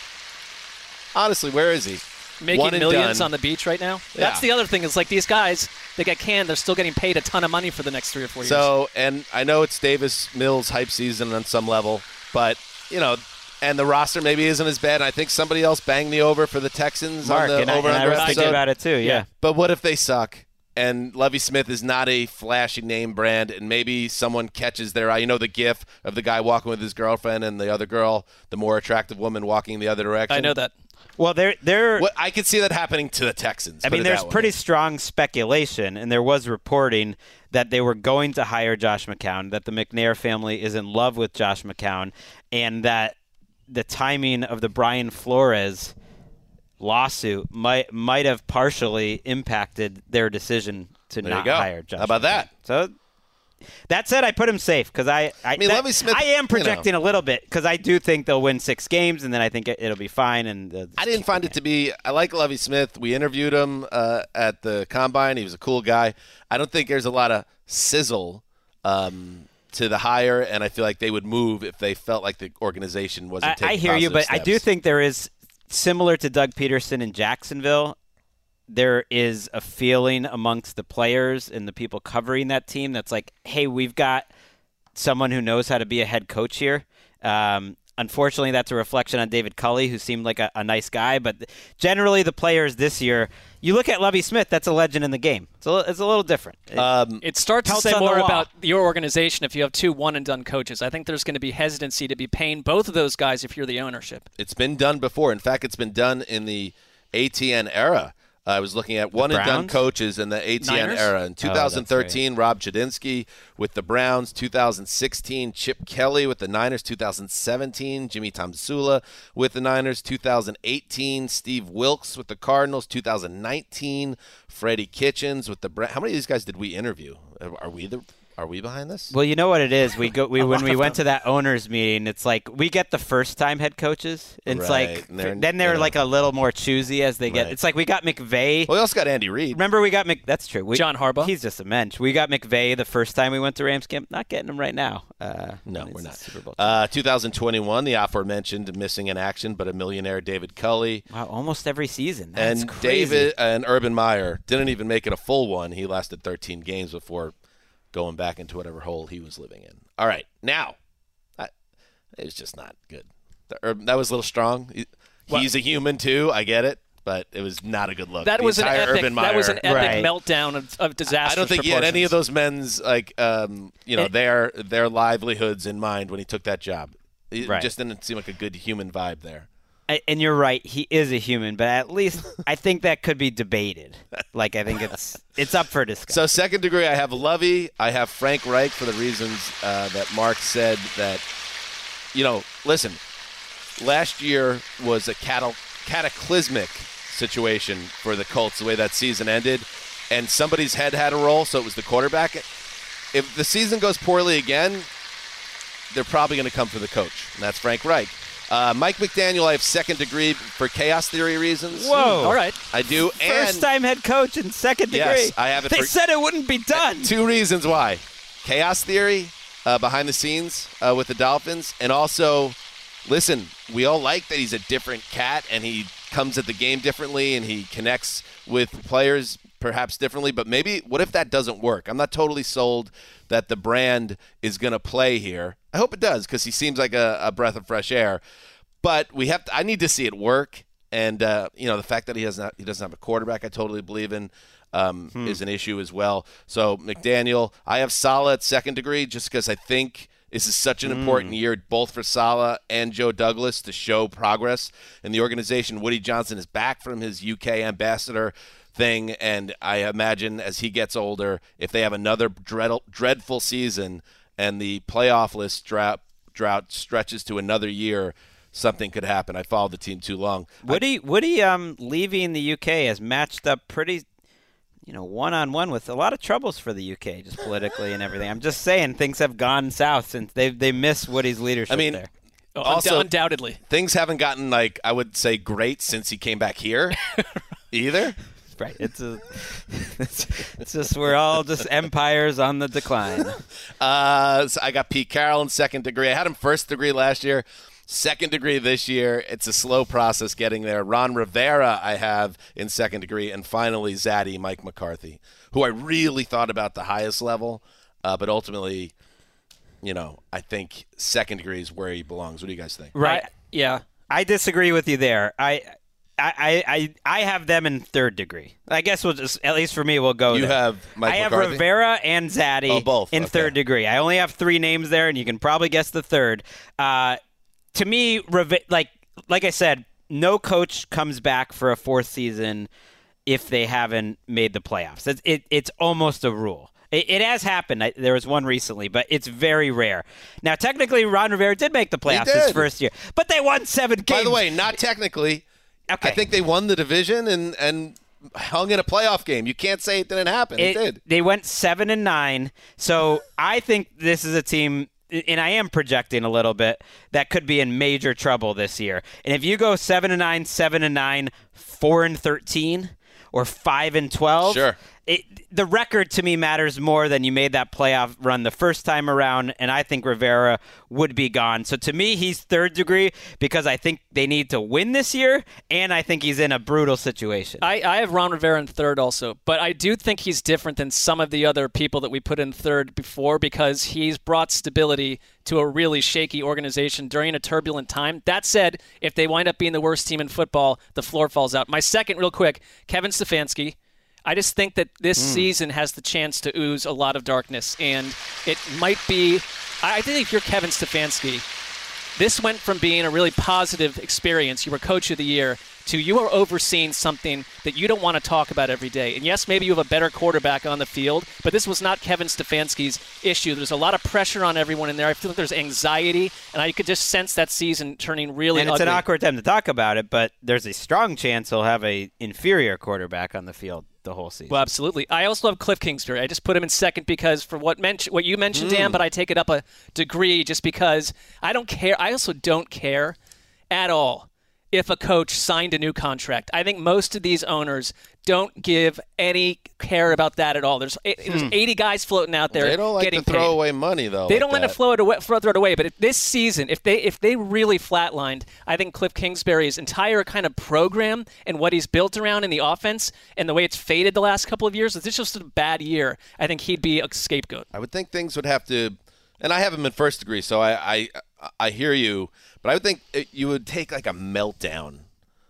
Honestly, where is he? Making One and millions done. on the beach right now. Yeah. That's the other thing. Is like these guys, they get canned. They're still getting paid a ton of money for the next three or four years. So, and I know it's Davis Mills hype season on some level, but, you know, and the roster maybe isn't as bad. And I think somebody else banged the over for the Texans Mark, on the and I, and I over-under was thinking episode. about it too, yeah. But what if they suck? And Lovie Smith is not a flashy name brand, and maybe someone catches their eye. You know the gif of the guy walking with his girlfriend and the other girl, the more attractive woman, walking the other direction? I know that. Well, they're, they're What, I could see that happening to the Texans. I put mean, it there's that way. pretty strong speculation, and there was reporting that they were going to hire Josh McCown, that the McNair family is in love with Josh McCown, and that the timing of the Brian Flores lawsuit might might have partially impacted their decision to There not you go. hire Josh How about McCown. that? So that said, I put him safe because I I, I mean, that- Lovie Smith, I am you projecting know. a little bit because I do think they'll win six games, and then I think it, it'll be fine. And the, I didn't find it to be – I like Lovie Smith. We interviewed him uh, at the Combine. He was a cool guy. I don't think there's a lot of sizzle um, to the hire, and I feel like they would move if they felt like the organization wasn't I, taking I hear you, but positive I do steps. think there is, similar to Doug Peterson in Jacksonville, there is a feeling amongst the players and the people covering that team that's like, hey, we've got someone who knows how to be a head coach here. Um, unfortunately, that's a reflection on David Culley, who seemed like a, a nice guy. But generally, the players this year, you look at Lovie Smith, that's a legend in the game. It's a, it's a little different. Um, It starts to Pelts say on the more wall. about your organization if you have two one-and-done coaches. I think there's going to be hesitancy to be paying both of those guys if you're the ownership. It's been done before. In fact, it's been done in the A T N era. I was looking at one and done Browns? coaches in the A T N Niners? era. In Oh, that's twenty thirteen, Rob Chadinsky with the Browns. two thousand sixteen, Chip Kelly with the Niners. two thousand seventeen, Jimmy Tomsula with the Niners. two thousand eighteen, Steve Wilkes with the Cardinals. two thousand nineteen, Freddie Kitchens with the Browns. How many of these guys did we interview? Are we the Are we behind this? Well, you know what it is. We go we A when lot we of went them. to that owners meeting. It's like we get the first time head coaches. It's Right, like and they're- then they're yeah. like a little more choosy as they get. Right. It's like we got McVay. Well, we also got Andy Reid. Remember we got Mc. That's true. We, John Harbaugh? He's just a mensch. We got McVay the first time we went to Rams camp. Not getting him right now. Uh, No, he's we're a not. Super Bowl Uh, two thousand twenty-one, the aforementioned missing in action, but a millionaire David Culley. wow, almost every season. That's and crazy. David and Urban Meyer didn't even make it a full one. He lasted thirteen games before going back into whatever hole he was living in. All right, now, I, it was just not good. The Urban, that was a little strong. He- He's a human too. I get it. but it was not a good look. That The was an entire epic. Urban That Meyer- was an epic Right. meltdown of, of disaster. I don't think he had any of those men's like um, you know It- their their livelihoods in mind when he took that job. It Right. just didn't seem like a good human vibe there. I- And you're right, he is a human, but at least I think that could be debated. Like I think it's it's up for discussion. So second degree, I have Lovey. I have Frank Reich for the reasons uh, that Mark said. That you know, listen, last year was a catal- cataclysmic situation for the Colts, the way that season ended, and somebody's head had a roll, so it was the quarterback. If the season goes poorly again, they're probably going to come for the coach, and that's Frank Reich. Uh, Mike McDaniel, I have second degree for chaos theory reasons. Whoa. All right. I do. And First time head coach in second degree. Yes, I have it They for- said it wouldn't be done. Two reasons why. Chaos theory uh, behind the scenes uh, with the Dolphins. And also, listen, we all like that he's a different cat and he comes at the game differently and he connects with players perhaps differently. But maybe, what if that doesn't work? I'm not totally sold that the brand is going to play here. I hope it does because he seems like a, a breath of fresh air. But we have to, I need to see it work. And, uh, you know, the fact that he, has not, he doesn't have a quarterback I totally believe in. Um, Hmm. is an issue as well. So McDaniel, I have Saleh at second degree just because I think this is such an important year both for Saleh and Joe Douglas to show progress in the organization. Woody Johnson is back from his U K ambassador thing, and I imagine as he gets older, if they have another dread- dreadful season and the playoff list drought, drought stretches to another year, something could happen. I followed the team too long. Woody Woody um leaving the U K has matched up pretty you know, one-on-one with a lot of troubles for the U K, just politically and everything. I'm just saying things have gone south since they they miss Woody's leadership I mean, there. Oh, also, undou- undoubtedly. Things haven't gotten, like, I would say great since he came back here either. Right. It's a, it's, it's just we're all just empires on the decline. Uh, so I got Pete Carroll in second degree. I had him first degree last year. Second degree this year. It's a slow process getting there. Ron Rivera I have in second degree. And finally, Zaddy, Mike McCarthy, who I really thought about the highest level. Uh, but ultimately, you know, I think second degree is where he belongs. What do you guys think? Right. I- yeah. I disagree with you there. I, I, I, I have them in third degree. I guess we'll just, at least for me, we'll go You there. have Mike I have McCarthy? Rivera and Zaddy Oh, both. in Okay. third degree. I only have three names there, and you can probably guess the third. Uh, to me, Riv- like like I said, no coach comes back for a fourth season if they haven't made the playoffs. It's, it, it's almost a rule. It, it has happened. I, there was one recently, but it's very rare. Now, technically, Ron Rivera did make the playoffs his did. first year, but they won seven games. By the way, not technically. Okay. I think they won the division and, and hung in a playoff game. You can't say it didn't happen. It, It- did. They went seven and nine. So I think this is a team, and I am projecting a little bit, that could be in major trouble this year. And if you go seven and nine, seven and nine, four and thirteen, or five and twelve, Sure. It, the record to me matters more than you made that playoff run the first time around, and I think Rivera would be gone. So to me, he's third degree because I think they need to win this year, and I think he's in a brutal situation. I, I have Ron Rivera in third also, but I do think he's different than some of the other people that we put in third before because he's brought stability to a really shaky organization during a turbulent time. That said, if they wind up being the worst team in football, the floor falls out. My second, real quick, Kevin Stefanski. I just think that this Mm. season has the chance to ooze a lot of darkness, and it might be – I think if you're Kevin Stefanski, this went from being a really positive experience, you were coach of the year, to you are overseeing something that you don't want to talk about every day. And yes, maybe you have a better quarterback on the field, but this was not Kevin Stefanski's issue. There's a lot of pressure on everyone in there. I feel like there's anxiety, and I could just sense that season turning really and it's ugly. an awkward time to talk about it, but there's a strong chance he'll have a inferior quarterback on the field the whole season. Well, absolutely. I also have Cliff Kingsbury. I just put him in second because for what men- what you mentioned, Dan, but I take it up a degree just because I don't care. I also don't care at all if a coach signed a new contract. I think most of these owners don't give any care about that at all. There's there's eighty guys floating out there They don't like getting to throw paid. away money, though. They like don't let that. it flow it away, throw it away. But if this season, if they if they really flatlined, I think Cliff Kingsbury's entire kind of program and what he's built around in the offense and the way it's faded the last couple of years, if this is just a bad year, I think he'd be a scapegoat. I would think things would have to, and I have him in first degree, so I I, I hear you, but I would think it, you would take like a meltdown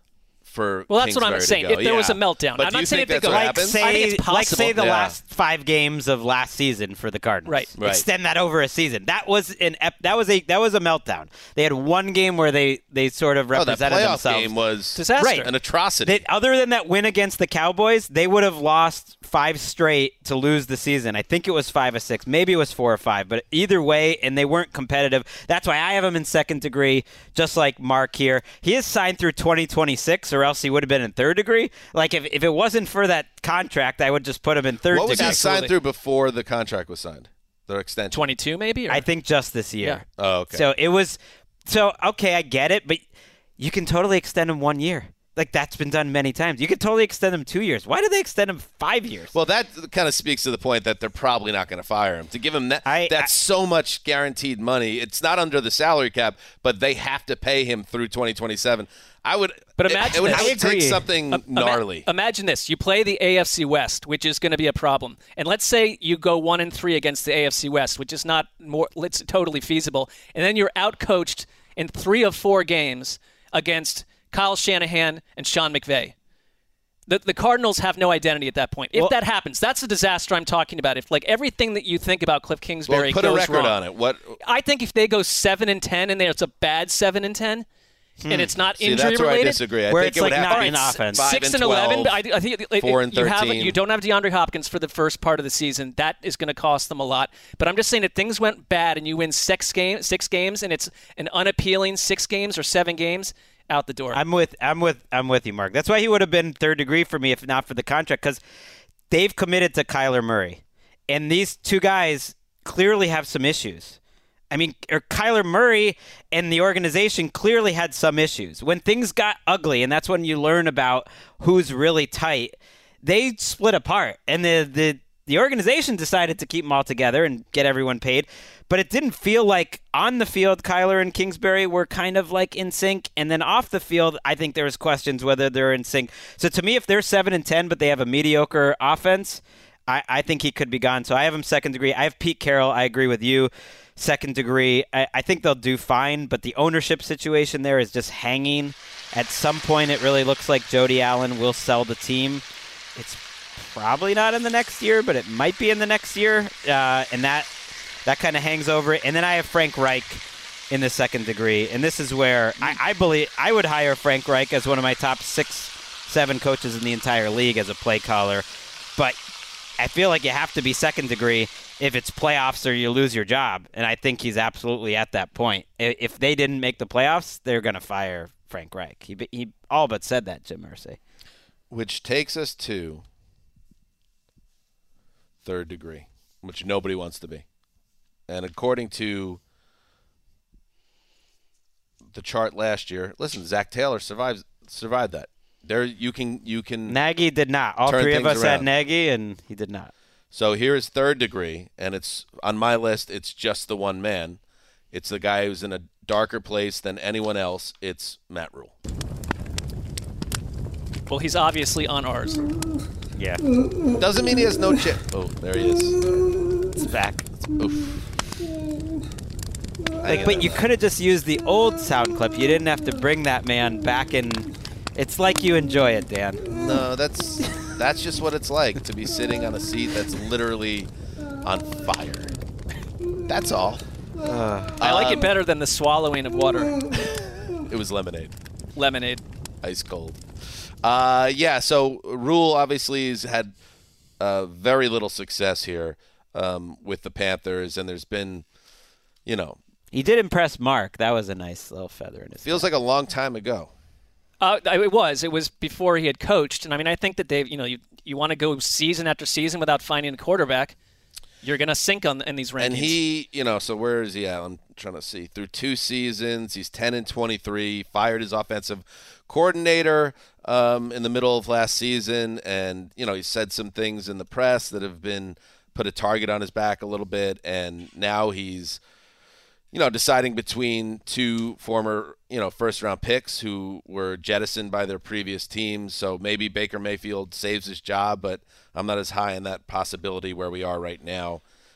for Well, that's what I'm Kingsbury to saying. go. If there was Yeah. a meltdown. But I'm do you not saying think if they that's go- what like, happens? Say, I think it's like say possible. the Yeah. last five games of last season for the Cardinals. Right. Right. Extend that over a season. That was an ep- that was a that was a meltdown. They had one game where they they sort of Oh, that represented playoff themselves. game was Disaster. Right. an atrocity. They, other than that win against the Cowboys, they would have lost five straight to lose the season. I think it was five or six. Maybe it was four or five. But either way, and they weren't competitive. That's why I have him in second degree, just like Mark here. He is signed through twenty twenty-six, or else he would have been in third degree. Like, if, if it wasn't for that contract, I would just put him in third what was degree. he signed through before the contract was signed? The extension? twenty-two maybe? Or? I think just this year. Yeah. Oh, okay. So it was, so, okay, I get it, but you can totally extend him one year. Like, that's been done many times. You could totally extend him two years. Why did they extend him five years? Well, that kind of speaks to the point that they're probably not going to fire him. To give him that, I- that's I- so much guaranteed money. It's not under the salary cap, but they have to pay him through twenty twenty-seven. I would, But it- imagine it, would, this. it would I take agree. something Ima- gnarly. Imagine this. You play the A F C West, which is going to be a problem. And let's say you go one and three against the A F C West, which is not more it's totally feasible. And then you're outcoached in three of four games against Kyle Shanahan and Sean McVay. The, the Cardinals have no identity at that point. If Well- that happens, that's the disaster I'm talking about. If like everything that you think about Cliff Kingsbury well, put goes a record wrong. on it. What? I think if they go seven and ten and it's a bad seven and ten, and it's not See, injury that's where I related, disagree. I Where think it's it would like have not to be in offense. five Six and and eleven. twelve, I, I think it, four and you have thirteen. you don't have DeAndre Hopkins for the first part of the season. That is going to cost them a lot. But I'm just saying if things went bad and you win six games, six games, and it's an unappealing six games or seven games, out the door. I'm with I'm with I'm with you, Mark. That's why he would have been third degree for me if not for the contract, because they've committed to Kyler Murray, and these two guys clearly have some issues. I mean, or Kyler Murray and the organization clearly had some issues. When things got ugly, and that's when you learn about who's really tight, they split apart, and the the the organization decided to keep them all together and get everyone paid. But it didn't feel like on the field, Kyler and Kingsbury were kind of like in sync. And then off the field, I think there was questions whether they're in sync. So to me, if they're seven and ten, but they have a mediocre offense, I, I think he could be gone. So I have him second degree. I have Pete Carroll. I agree with you. Second degree. I, I think they'll do fine, but the ownership situation there is just hanging. At some point, it really looks like Jody Allen will sell the team. It's probably not in the next year, but it might be in the next year. Uh, and that that kind of hangs over it. And then I have Frank Reich in the second degree. And this is where I, I believe I would hire Frank Reich as one of my top six, seven coaches in the entire league as a play caller. But I feel like you have to be second degree if it's playoffs or you lose your job. And I think he's absolutely at that point. If they didn't make the playoffs, they're going to fire Frank Reich. He, he all but said that, Jim Irsay. Which takes us to third degree, which nobody wants to be. And according to the chart last year, listen, Zach Taylor survives survived that. There, you can you can. Nagy did not. All turn three of things us had around. Nagy, and he did not. So here is third degree, and it's on my list. It's just the one man. It's the guy who's in a darker place than anyone else. It's Matt Rule. well, he's obviously on ours. Yeah, Doesn't mean he has no chip. Oh, there he is. it's back. Oof. Like, but you could have just used the old sound clip. You didn't have to bring that man back in. It's like you enjoy it, Dan. No, that's that's just what it's like to be sitting on a seat that's literally on fire. That's all. I like it better than the swallowing of water. It was lemonade, Lemonade. ice cold. Uh, yeah. So Rule obviously has had uh, very little success here um, with the Panthers, and there's been, you know, He did impress Mark. That was a nice little feather in his. feels like a long time ago. Uh, it was. It was before he had coached, and I mean, I think that they, you know, you you want to go season after season without finding a quarterback, you're going to sink on in these rankings. And he, you know, so where is he at? I'm trying to see. Through two seasons, he's ten and twenty-three. Fired his offensive coordinator um, in the middle of last season, and you know, he said some things in the press that have been put a target on his back a little bit, and now he's, you know, deciding between two former, you know, first-round picks who were jettisoned by their previous teams. So maybe Baker Mayfield saves his job, but I'm not as high in that possibility where we are right now.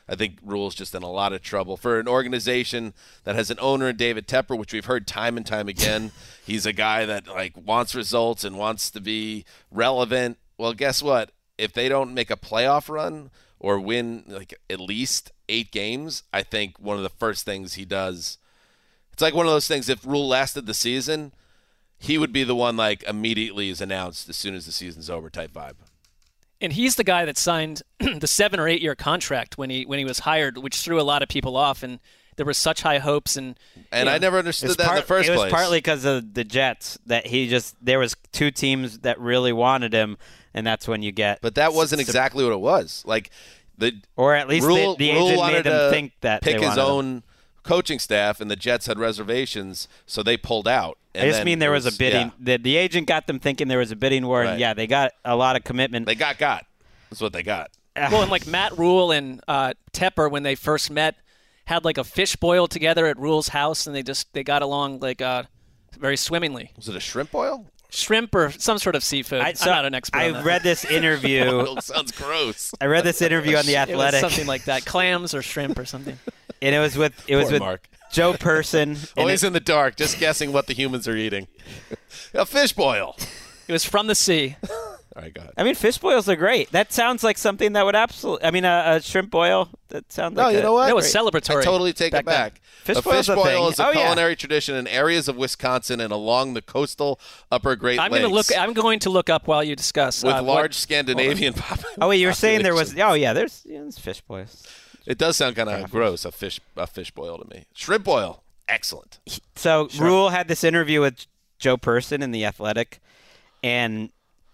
I think Rhule's just in a lot of trouble. For an organization that has an owner in David Tepper, which we've heard time and time again, he's a guy that like wants results and wants to be relevant. Well, guess what? If they don't make a playoff run or win like at least eight games, I think one of the first things he does, it's like one of those things, if Rhule lasted the season, he would be the one like immediately is announced as soon as the season's over type vibe. And he's the guy that signed the seven or eight year contract when he when he was hired, which threw a lot of people off, and there were such high hopes. And and know, I never understood that part, in the first it place. It was partly because of the Jets that he just there was two teams that really wanted him, and that's when you get. But that wasn't exactly what it was. Like the or at least Rhule, the, the Rhule agent wanted made them to think that pick they his wanted own him. coaching staff, and the Jets had reservations, so they pulled out. And I just then mean there it was, was a bidding. Yeah. The, the agent got them thinking there was a bidding war, Right. and yeah, they got a lot of commitment. They got got. That's what they got. Well, and like Matt Rhule and uh, Tepper, when they first met, had like a fish boil together at Rhule's house, and they just they got along like uh, very swimmingly. Was it a shrimp boil? Shrimp or some sort of seafood. I, so I'm not an expert. I on that. read this interview. Sounds gross. I read this interview on the It was Athletic, something like that, clams or shrimp or something. and it was with it was Poor with Mark. Joe Person. and Always it- in the dark, just guessing what the humans are eating. A fish boil. It was from the sea. All right, go ahead. I mean, fish boils are great. That sounds like something that would absolutely. I mean, a, a shrimp boil. That sounds No, like you a- know what? It was celebratory. I totally take back it back. then. Fish a boil's fish a boil thing. is a Oh, yeah. culinary tradition in areas of Wisconsin and along the coastal Upper Great I'm Lakes. going to look. I'm going to look up while you discuss with uh, large what- Scandinavian pop. Oh wait, you were saying there was? populations. Oh yeah, there's, yeah, there's fish boils. It does sound kind of gross. A fish, a fish boil to me. Shrimp boil, excellent. So Rhule had this interview with Joe Person in the Athletic, and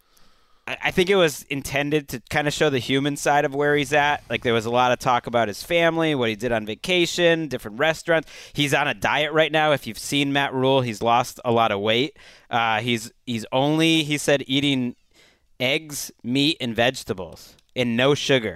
I I think it was intended to kind of show the human side of where he's at. Like there was a lot of talk about his family, what he did on vacation, different restaurants. He's on a diet right now. If you've seen Matt Rhule, he's lost a lot of weight. Uh, he's he's only, he said, eating eggs, meat, and vegetables, and no sugar.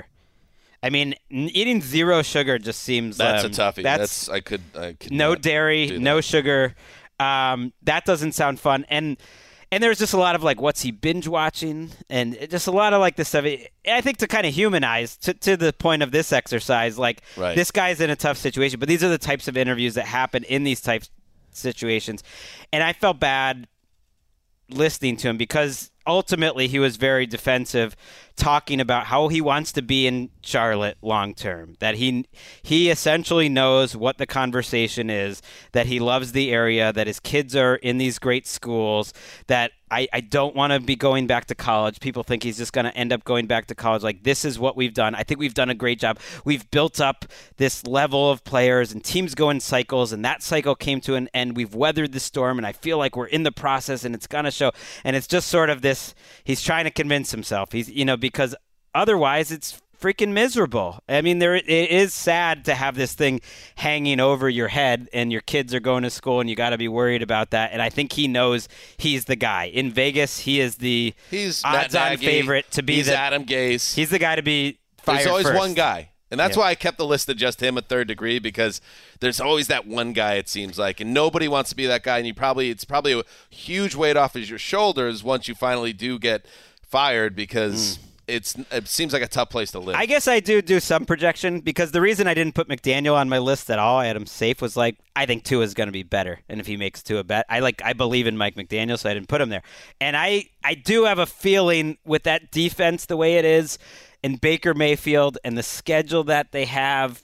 I mean, n- eating zero sugar just seems That's um, a toughie. That's, That's I could. I could no not dairy, do that. no sugar. Um, that doesn't sound fun. And and there's just a lot of like, what's he binge watching, and it- just a lot of like this stuff. I think to kind of humanize to to the point of this exercise, like Right. this guy's in a tough situation, but these are the types of interviews that happen in these types of situations, and I felt bad listening to him because ultimately he was very defensive, talking about how he wants to be in Charlotte long term, that he he essentially knows what the conversation is, that he loves the area, that his kids are in these great schools, that I, I don't want to be going back to college. People think he's just going to end up going back to college. Like, this is what we've done. I think we've done a great job. We've built up this level of players, and teams go in cycles, and that cycle came to an end. We've weathered the storm, and I feel like we're in the process, and it's going to show. And it's just sort of this, he's trying to convince himself. He's, you know, because otherwise it's freaking miserable. I mean, there it is sad to have this thing hanging over your head, and your kids are going to school, and you got to be worried about that. And I think he knows he's the guy in Vegas. He is the He's Matt odds-on Nagy. favorite to be He's the. Adam Gase. He's the guy to be fired There's always first. one guy. And that's Yeah. why I kept the list of just him at third degree, because there's always that one guy, it seems like, and nobody wants to be that guy. And you probably it's probably a huge weight off of your shoulders once you finally do get fired, because it's it seems like a tough place to live. I guess I do do some projection, because the reason I didn't put McDaniel on my list at all, I had him safe, was like, I think Tua is going to be better, and if he makes Tua bet, I like I believe in Mike McDaniel, so I didn't put him there. And I I do have a feeling with that defense the way it is, and Baker Mayfield and the schedule that they have,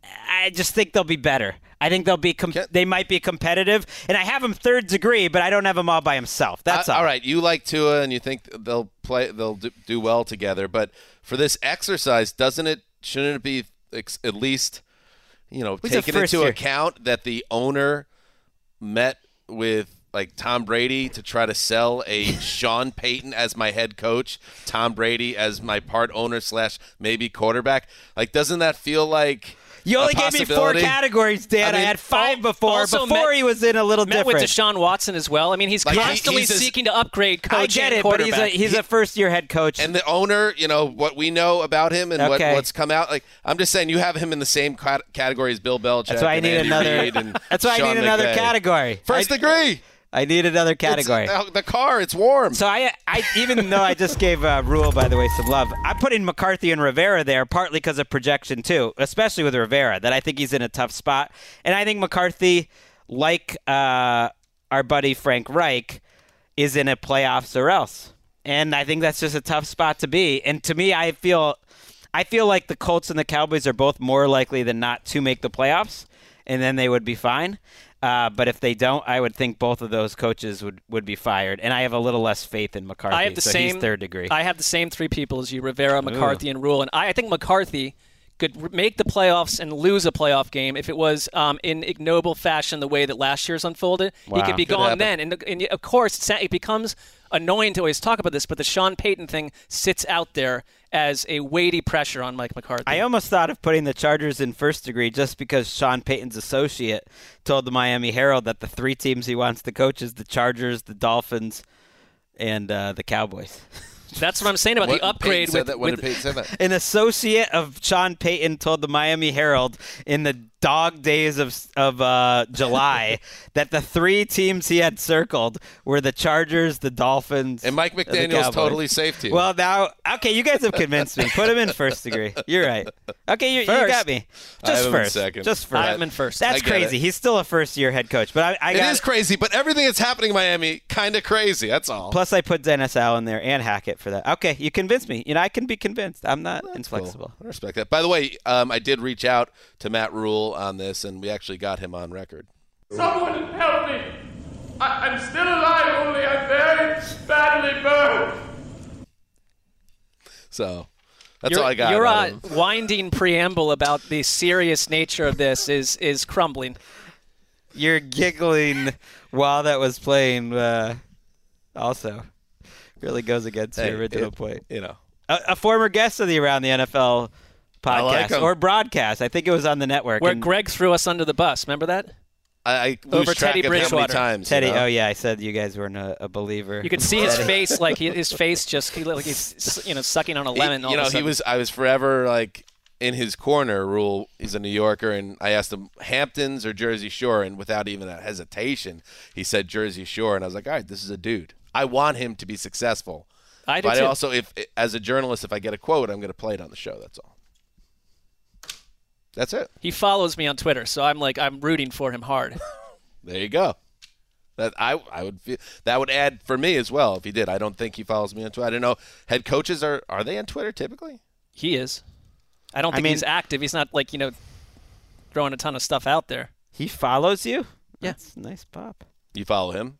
I just think they'll be better. I think they'll be com- they might be competitive, and I have him third degree, but I don't have him all by himself. That's Uh, all. all right. You like Tua, and you think they'll play, they'll do, do well together. But for this exercise, doesn't it? Shouldn't it be ex- at least, you know, Who's the taking first into year? account that the owner met with like Tom Brady to try to sell a Sean Payton as my head coach, Tom Brady as my part owner slash maybe quarterback? Like, doesn't that feel like? You only a gave me four possibility? categories, Dan. I, I mean, had five before. also Before met- he was in a little Met different. with Deshaun Watson as well. I mean, he's Like, he- constantly he's a- seeking to upgrade coach I get and it, but he's a quarterback. he's a first year head coach. And the owner, you know, what we know about him and what, Okay. what's come out. Like, I'm just saying, you have him in the same cat- category as Bill Belichick. That's why I and need Andy another. Reid and That's why I Sean need another McVay. category. First I- degree. I need another category. It's, uh, the car, it's warm. So I, I even though I just gave uh, Rule, by the way, some love, I'm putting McCarthy and Rivera there partly because of projection too, especially with Rivera, that I think he's in a tough spot. And I think McCarthy, like uh, our buddy Frank Reich, is in a playoffs or else. And I think that's just a tough spot to be. And to me, I feel I feel like the Colts and the Cowboys are both more likely than not to make the playoffs, and then they would be fine. Uh, but if they don't, I would think both of those coaches would, would be fired. And I have a little less faith in McCarthy. I have the so same he's third degree. I have the same three people as you: Rivera, McCarthy, Ooh. and Rule. And I, I think McCarthy could make the playoffs and lose a playoff game if it was um, in ignoble fashion the way that last year's unfolded. Wow. He could be Could gone happen. then. And, and of course, it becomes annoying to always talk about this, but the Sean Payton thing sits out there as a weighty pressure on Mike McCarthy. I almost thought of putting the Chargers in first degree just because Sean Payton's associate told the Miami Herald that the three teams he wants to coach is the Chargers, the Dolphins, and uh, the Cowboys. That's what I'm saying about What- the upgrade. Peyton said With, that? When with, did Peyton say that? An associate of Sean Payton told the Miami Herald in the dog days of of uh, July that the three teams he had circled were the Chargers, the Dolphins, And Mike the McDaniel's Cowboys. totally safe to you. Well, now, okay, you guys have convinced me. Put him in first degree. You're right. Okay, you, you First. got me. I Just have him in first. second. Just first. I have him in first. That's I get crazy. it. He's still a first-year head coach, but I, I it got. is crazy, but everything that's happening in Miami, kind of crazy. That's all. Plus, I put Dennis Allen there and Hackett for that. Okay, you convinced me. You know, I can be convinced. I'm not inflexible. Cool. I respect that. By the way, um, I did reach out to Matt Rule on this, and we actually got him on record. Someone help me! I- I'm still alive, only I'm very badly burned. So that's your all I got. your about uh, him. winding preamble about the serious nature of this is is crumbling. You're giggling while that was playing. Uh, also, really goes against Hey, your original it- point. You know, A, a former guest of the Around the N F L I like podcast him. or broadcast. I think it was on the network. Where and Greg threw us under the bus. Remember that? I, I lose Over track Teddy of how many Bridgewater. times. Teddy. You know? Oh yeah, I said you guys weren't a, a believer. You could see his face, like he, his face just he, like he's you know sucking on a He- lemon. all you of know, a he sudden. was. I was forever like in his corner. Rule. He's a New Yorker, and I asked him Hamptons or Jersey Shore, and without even a hesitation, he said Jersey Shore, and I was like, all right, this is a dude. I want him to be successful. I do but too. I also, if as a journalist, if I get a quote, I'm going to play it on the show. That's all. That's it. He follows me on Twitter, so I'm like I'm rooting for him hard. There you go. That I I would feel that would add for me as well if he did. I don't think he follows me on Twitter. I don't know. Head coaches are are they on Twitter typically? He is. I don't I think mean- he's active. He's not like you know throwing a ton of stuff out there. He follows you? Yeah. That's a nice pop. You follow him?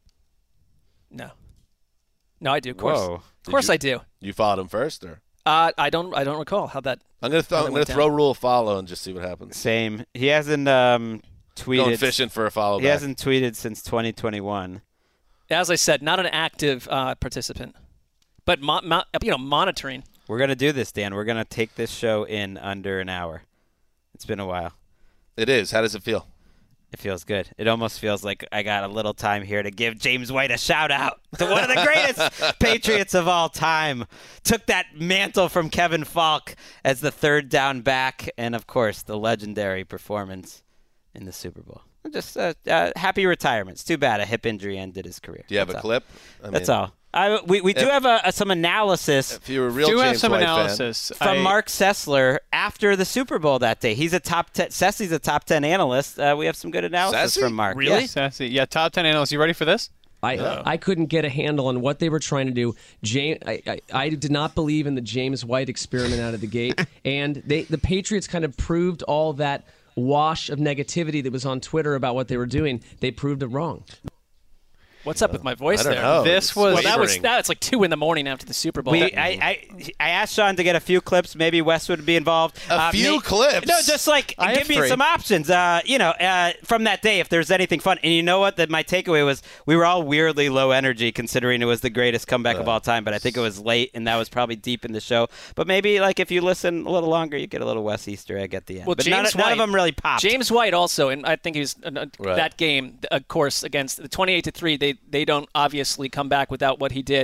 No. No, I do. Of course, Whoa. of Did course you- I do. You followed him first, or Uh, I don't. I don't recall how that. I'm gonna th- How I'm that gonna went throw down. Rule follow and just see what happens. Same. He hasn't um, tweeted. Going fishing for a follow He back. hasn't tweeted since twenty twenty-one. As I said, not an active uh, participant, but mo- mo- you know, monitoring. We're gonna do this, Dan. We're gonna take this show in under an hour. It's been a while. It is. How does it feel? It feels good. It almost feels like I got a little time here to give James White a shout out to one of the greatest Patriots of all time. Took that mantle from Kevin Falk as the third down back, and of course the legendary performance in the Super Bowl. Just uh, uh, happy retirement. It's too bad a hip injury ended his career. Do you have That's a all. clip? I That's mean, all. I, we we do if- have a, a, some analysis If you're a real Do have James some White analysis from I- Mark Sessler after the Super Bowl that day. He's a top ten. Sessy's a top ten analyst. Uh, we have some good analysis Sassy? from Mark. Really? Yeah. Sassy. Yeah, top ten analysts. You ready for this? I I couldn't get a handle on what they were trying to do. James, I, I, I did not believe in the James White experiment out of the gate, and they the Patriots kind of proved all that wash of negativity that was on Twitter about what they were doing. They proved it wrong. What's up with my voice I don't there? know. This It's was- Well, that was wavering. that's like two in the morning after the Super Bowl. We, That- I, I, I asked Sean to get a few clips. Maybe Wes would be involved. A Uh, few may- clips? No, just like I give have me three. some options. Uh, you know, uh, from that day, if there's anything fun. And you know what? That my takeaway was we were all weirdly low energy, considering it was the greatest comeback of all time. But I think it was late, and that was probably deep in the show. But maybe like if you listen a little longer, you get a little Wes Easter egg at the end. Well, but James none, none of White- them really popped. James White also, and I think he was uh, uh, Right. that game, of course, against the twenty-eight to three. They they don't obviously come back without what he did.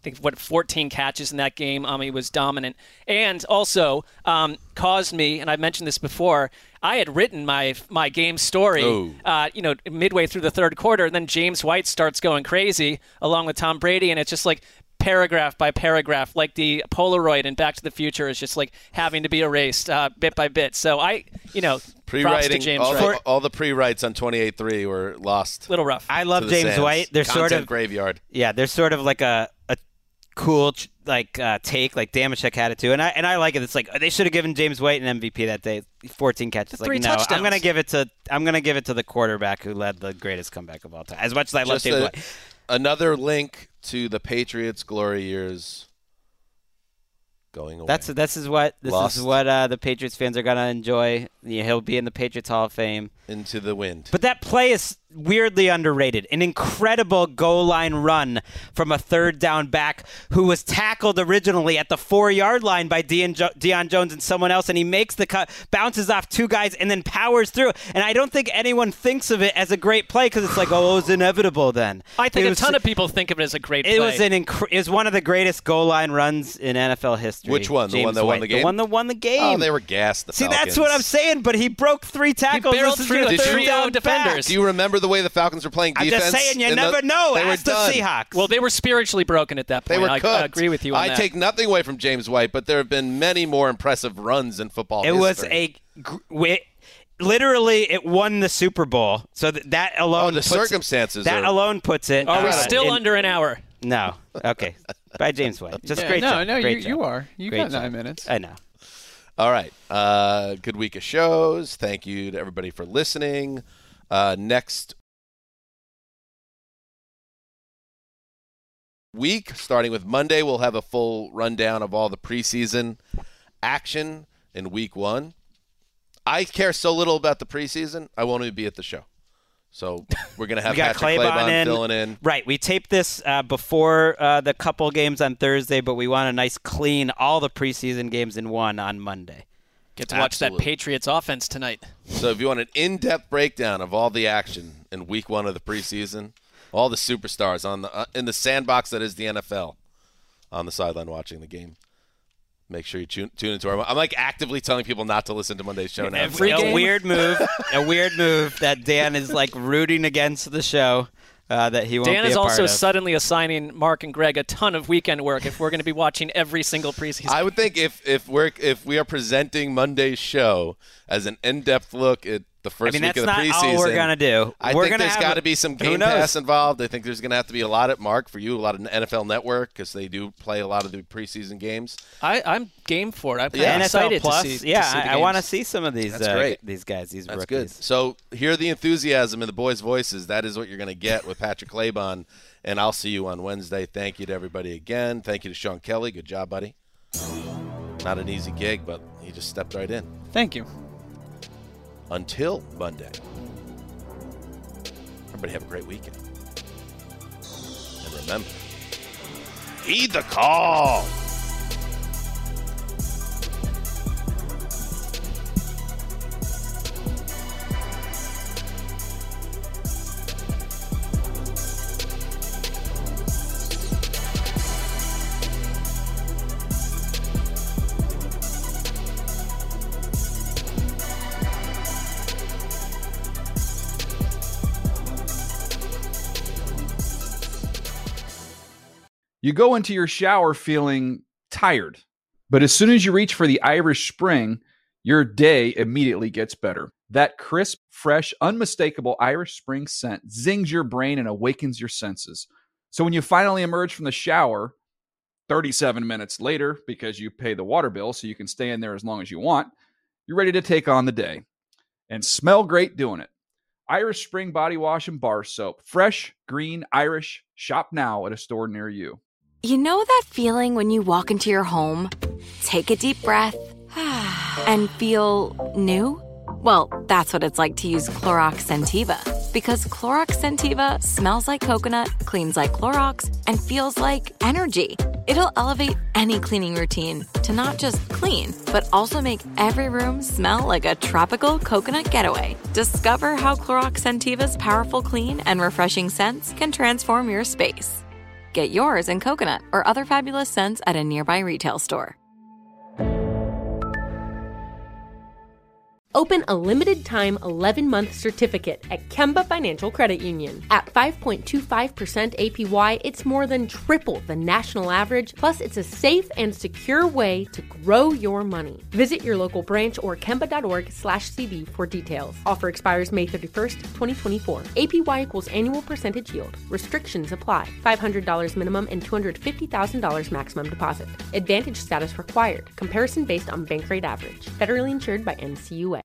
think, what, fourteen catches in that game. Um, he was dominant. And also um, caused me, and I've mentioned this before, I had written my my game story, uh, you know, midway through the third quarter, and then James White starts going crazy along with Tom Brady, and it's just like paragraph by paragraph, like the Polaroid in Back to the Future is just like having to be erased uh, bit by bit. So I, you know, props to James all, White. the, all the pre-writes on twenty-eight three were lost. Little rough. I love to the James sands. White. They're Content sort of graveyard. Yeah, they're sort of like a, a cool like uh, take. Like Damashek had it too, and I and I like it. It's like they should have given James White an M V P that day. fourteen catches. Three like no, touchdowns. I'm gonna give it to I'm gonna give it to the quarterback who led the greatest comeback of all time. As much as I love Just James a- White. Another link to the Patriots' glory years going away. That's this is what this Lost. is what uh, the Patriots fans are gonna enjoy. You know, he'll be in the Patriots Hall of Fame. Into the wind. But that play is weirdly underrated. An incredible goal line run from a third down back who was tackled originally at the four-yard line by Deion, jo- Deion Jones and someone else, and he makes the cut, bounces off two guys, and then powers through. And I don't think anyone thinks of it as a great play because it's like, oh, it was inevitable then. I think It a was- ton of people think of it as a great play. It was an inc- it was one of the greatest goal line runs in N F L history. Which one? The James one that won White. the game? The one that won the game. Oh, they were gassed, the See, Falcons. that's what I'm saying, but he broke three tackles. barreled This is through a a third trio down of defenders. Do you remember the way the Falcons were playing I'm defense? just saying, you in the- never know. They were Ask the done. Seahawks. Well, they were spiritually broken at that They point. were I, cooked. I agree with you on I that. take nothing away from James White, but there have been many more impressive runs in football It history. was a gr- wi- literally it won the Super Bowl. So th- that alone Oh, the puts circumstances that are- alone puts it. Are we uh, still in- under an hour? No. Okay. By James White. Just Yeah, great no, job. no, great you, job. you are. You Great got job. nine minutes. I know. All right. Uh, good week of shows. Thank you to everybody for listening. Uh, next week, starting with Monday, we'll have a full rundown of all the preseason action in week one. I care so little about the preseason, I won't even be at the show. So we're going to have We got Patrick Claybon Claybon in. filling in. Right. We taped this uh, before uh, the couple games on Thursday, but we want a nice clean all the preseason games in one on Monday. Get to watch Absolutely. that Patriots offense tonight. So if you want an in-depth breakdown of all the action in week one of the preseason, all the superstars on the uh, in the sandbox that is the N F L on the sideline watching the game, make sure you tune, tune into our. I'm like actively telling people not to listen to Monday's show now. Every a game? weird move, a weird move that Dan is like rooting against the show uh, that he won't Dan be is a part also of. suddenly assigning Mark and Greg a ton of weekend work if we're going to be watching every single preseason. I would think if if we're if we are presenting Monday's show as an in-depth look at the first I mean, week that's of the not preseason, all we're gonna do. I We're think gonna there's have got a- to be some who Game knows? Pass involved. I think there's going to have to be a lot at Mark for you, a lot of N F L Network because they do play a lot of the preseason games. I, I'm game for it. I'm Yeah. N F L excited Plus. to see. yeah, to see the I, I want to games. see some of these. That's uh, great. These guys, these That's rookies. good. So hear the enthusiasm in the boys' voices. That is what you're going to get with Patrick Claybon, and I'll see you on Wednesday. Thank you to everybody again. Thank you to Sean Kelly. Good job, buddy. Not an easy gig, but he just stepped right in. Thank you. Until Monday. Everybody have a great weekend. And remember, heed the call. You go into your shower feeling tired, but as soon as you reach for the Irish Spring, your day immediately gets better. That crisp, fresh, unmistakable Irish Spring scent zings your brain and awakens your senses. So when you finally emerge from the shower, thirty-seven minutes later, because you pay the water bill so you can stay in there as long as you want, you're ready to take on the day and smell great doing it. Irish Spring Body Wash and Bar Soap. Fresh, green, Irish. Shop now at a store near you. You know that feeling when you walk into your home, take a deep breath, and feel new? Well, that's what it's like to use Clorox Scentiva. Because Clorox Scentiva smells like coconut, cleans like Clorox, and feels like energy. It'll elevate any cleaning routine to not just clean, but also make every room smell like a tropical coconut getaway. Discover how Clorox Scentiva's powerful clean and refreshing scents can transform your space. Get yours in coconut or other fabulous scents at a nearby retail store. Open a limited-time eleven-month certificate at Kemba Financial Credit Union. At five point two five percent A P Y, it's more than triple the national average, plus it's a safe and secure way to grow your money. Visit your local branch or kemba.org slash CD for details. Offer expires May thirty-first, twenty twenty-four. A P Y equals annual percentage yield. Restrictions apply. five hundred dollars minimum and two hundred fifty thousand dollars maximum deposit. Advantage status required. Comparison based on bank rate average. Federally insured by N C U A.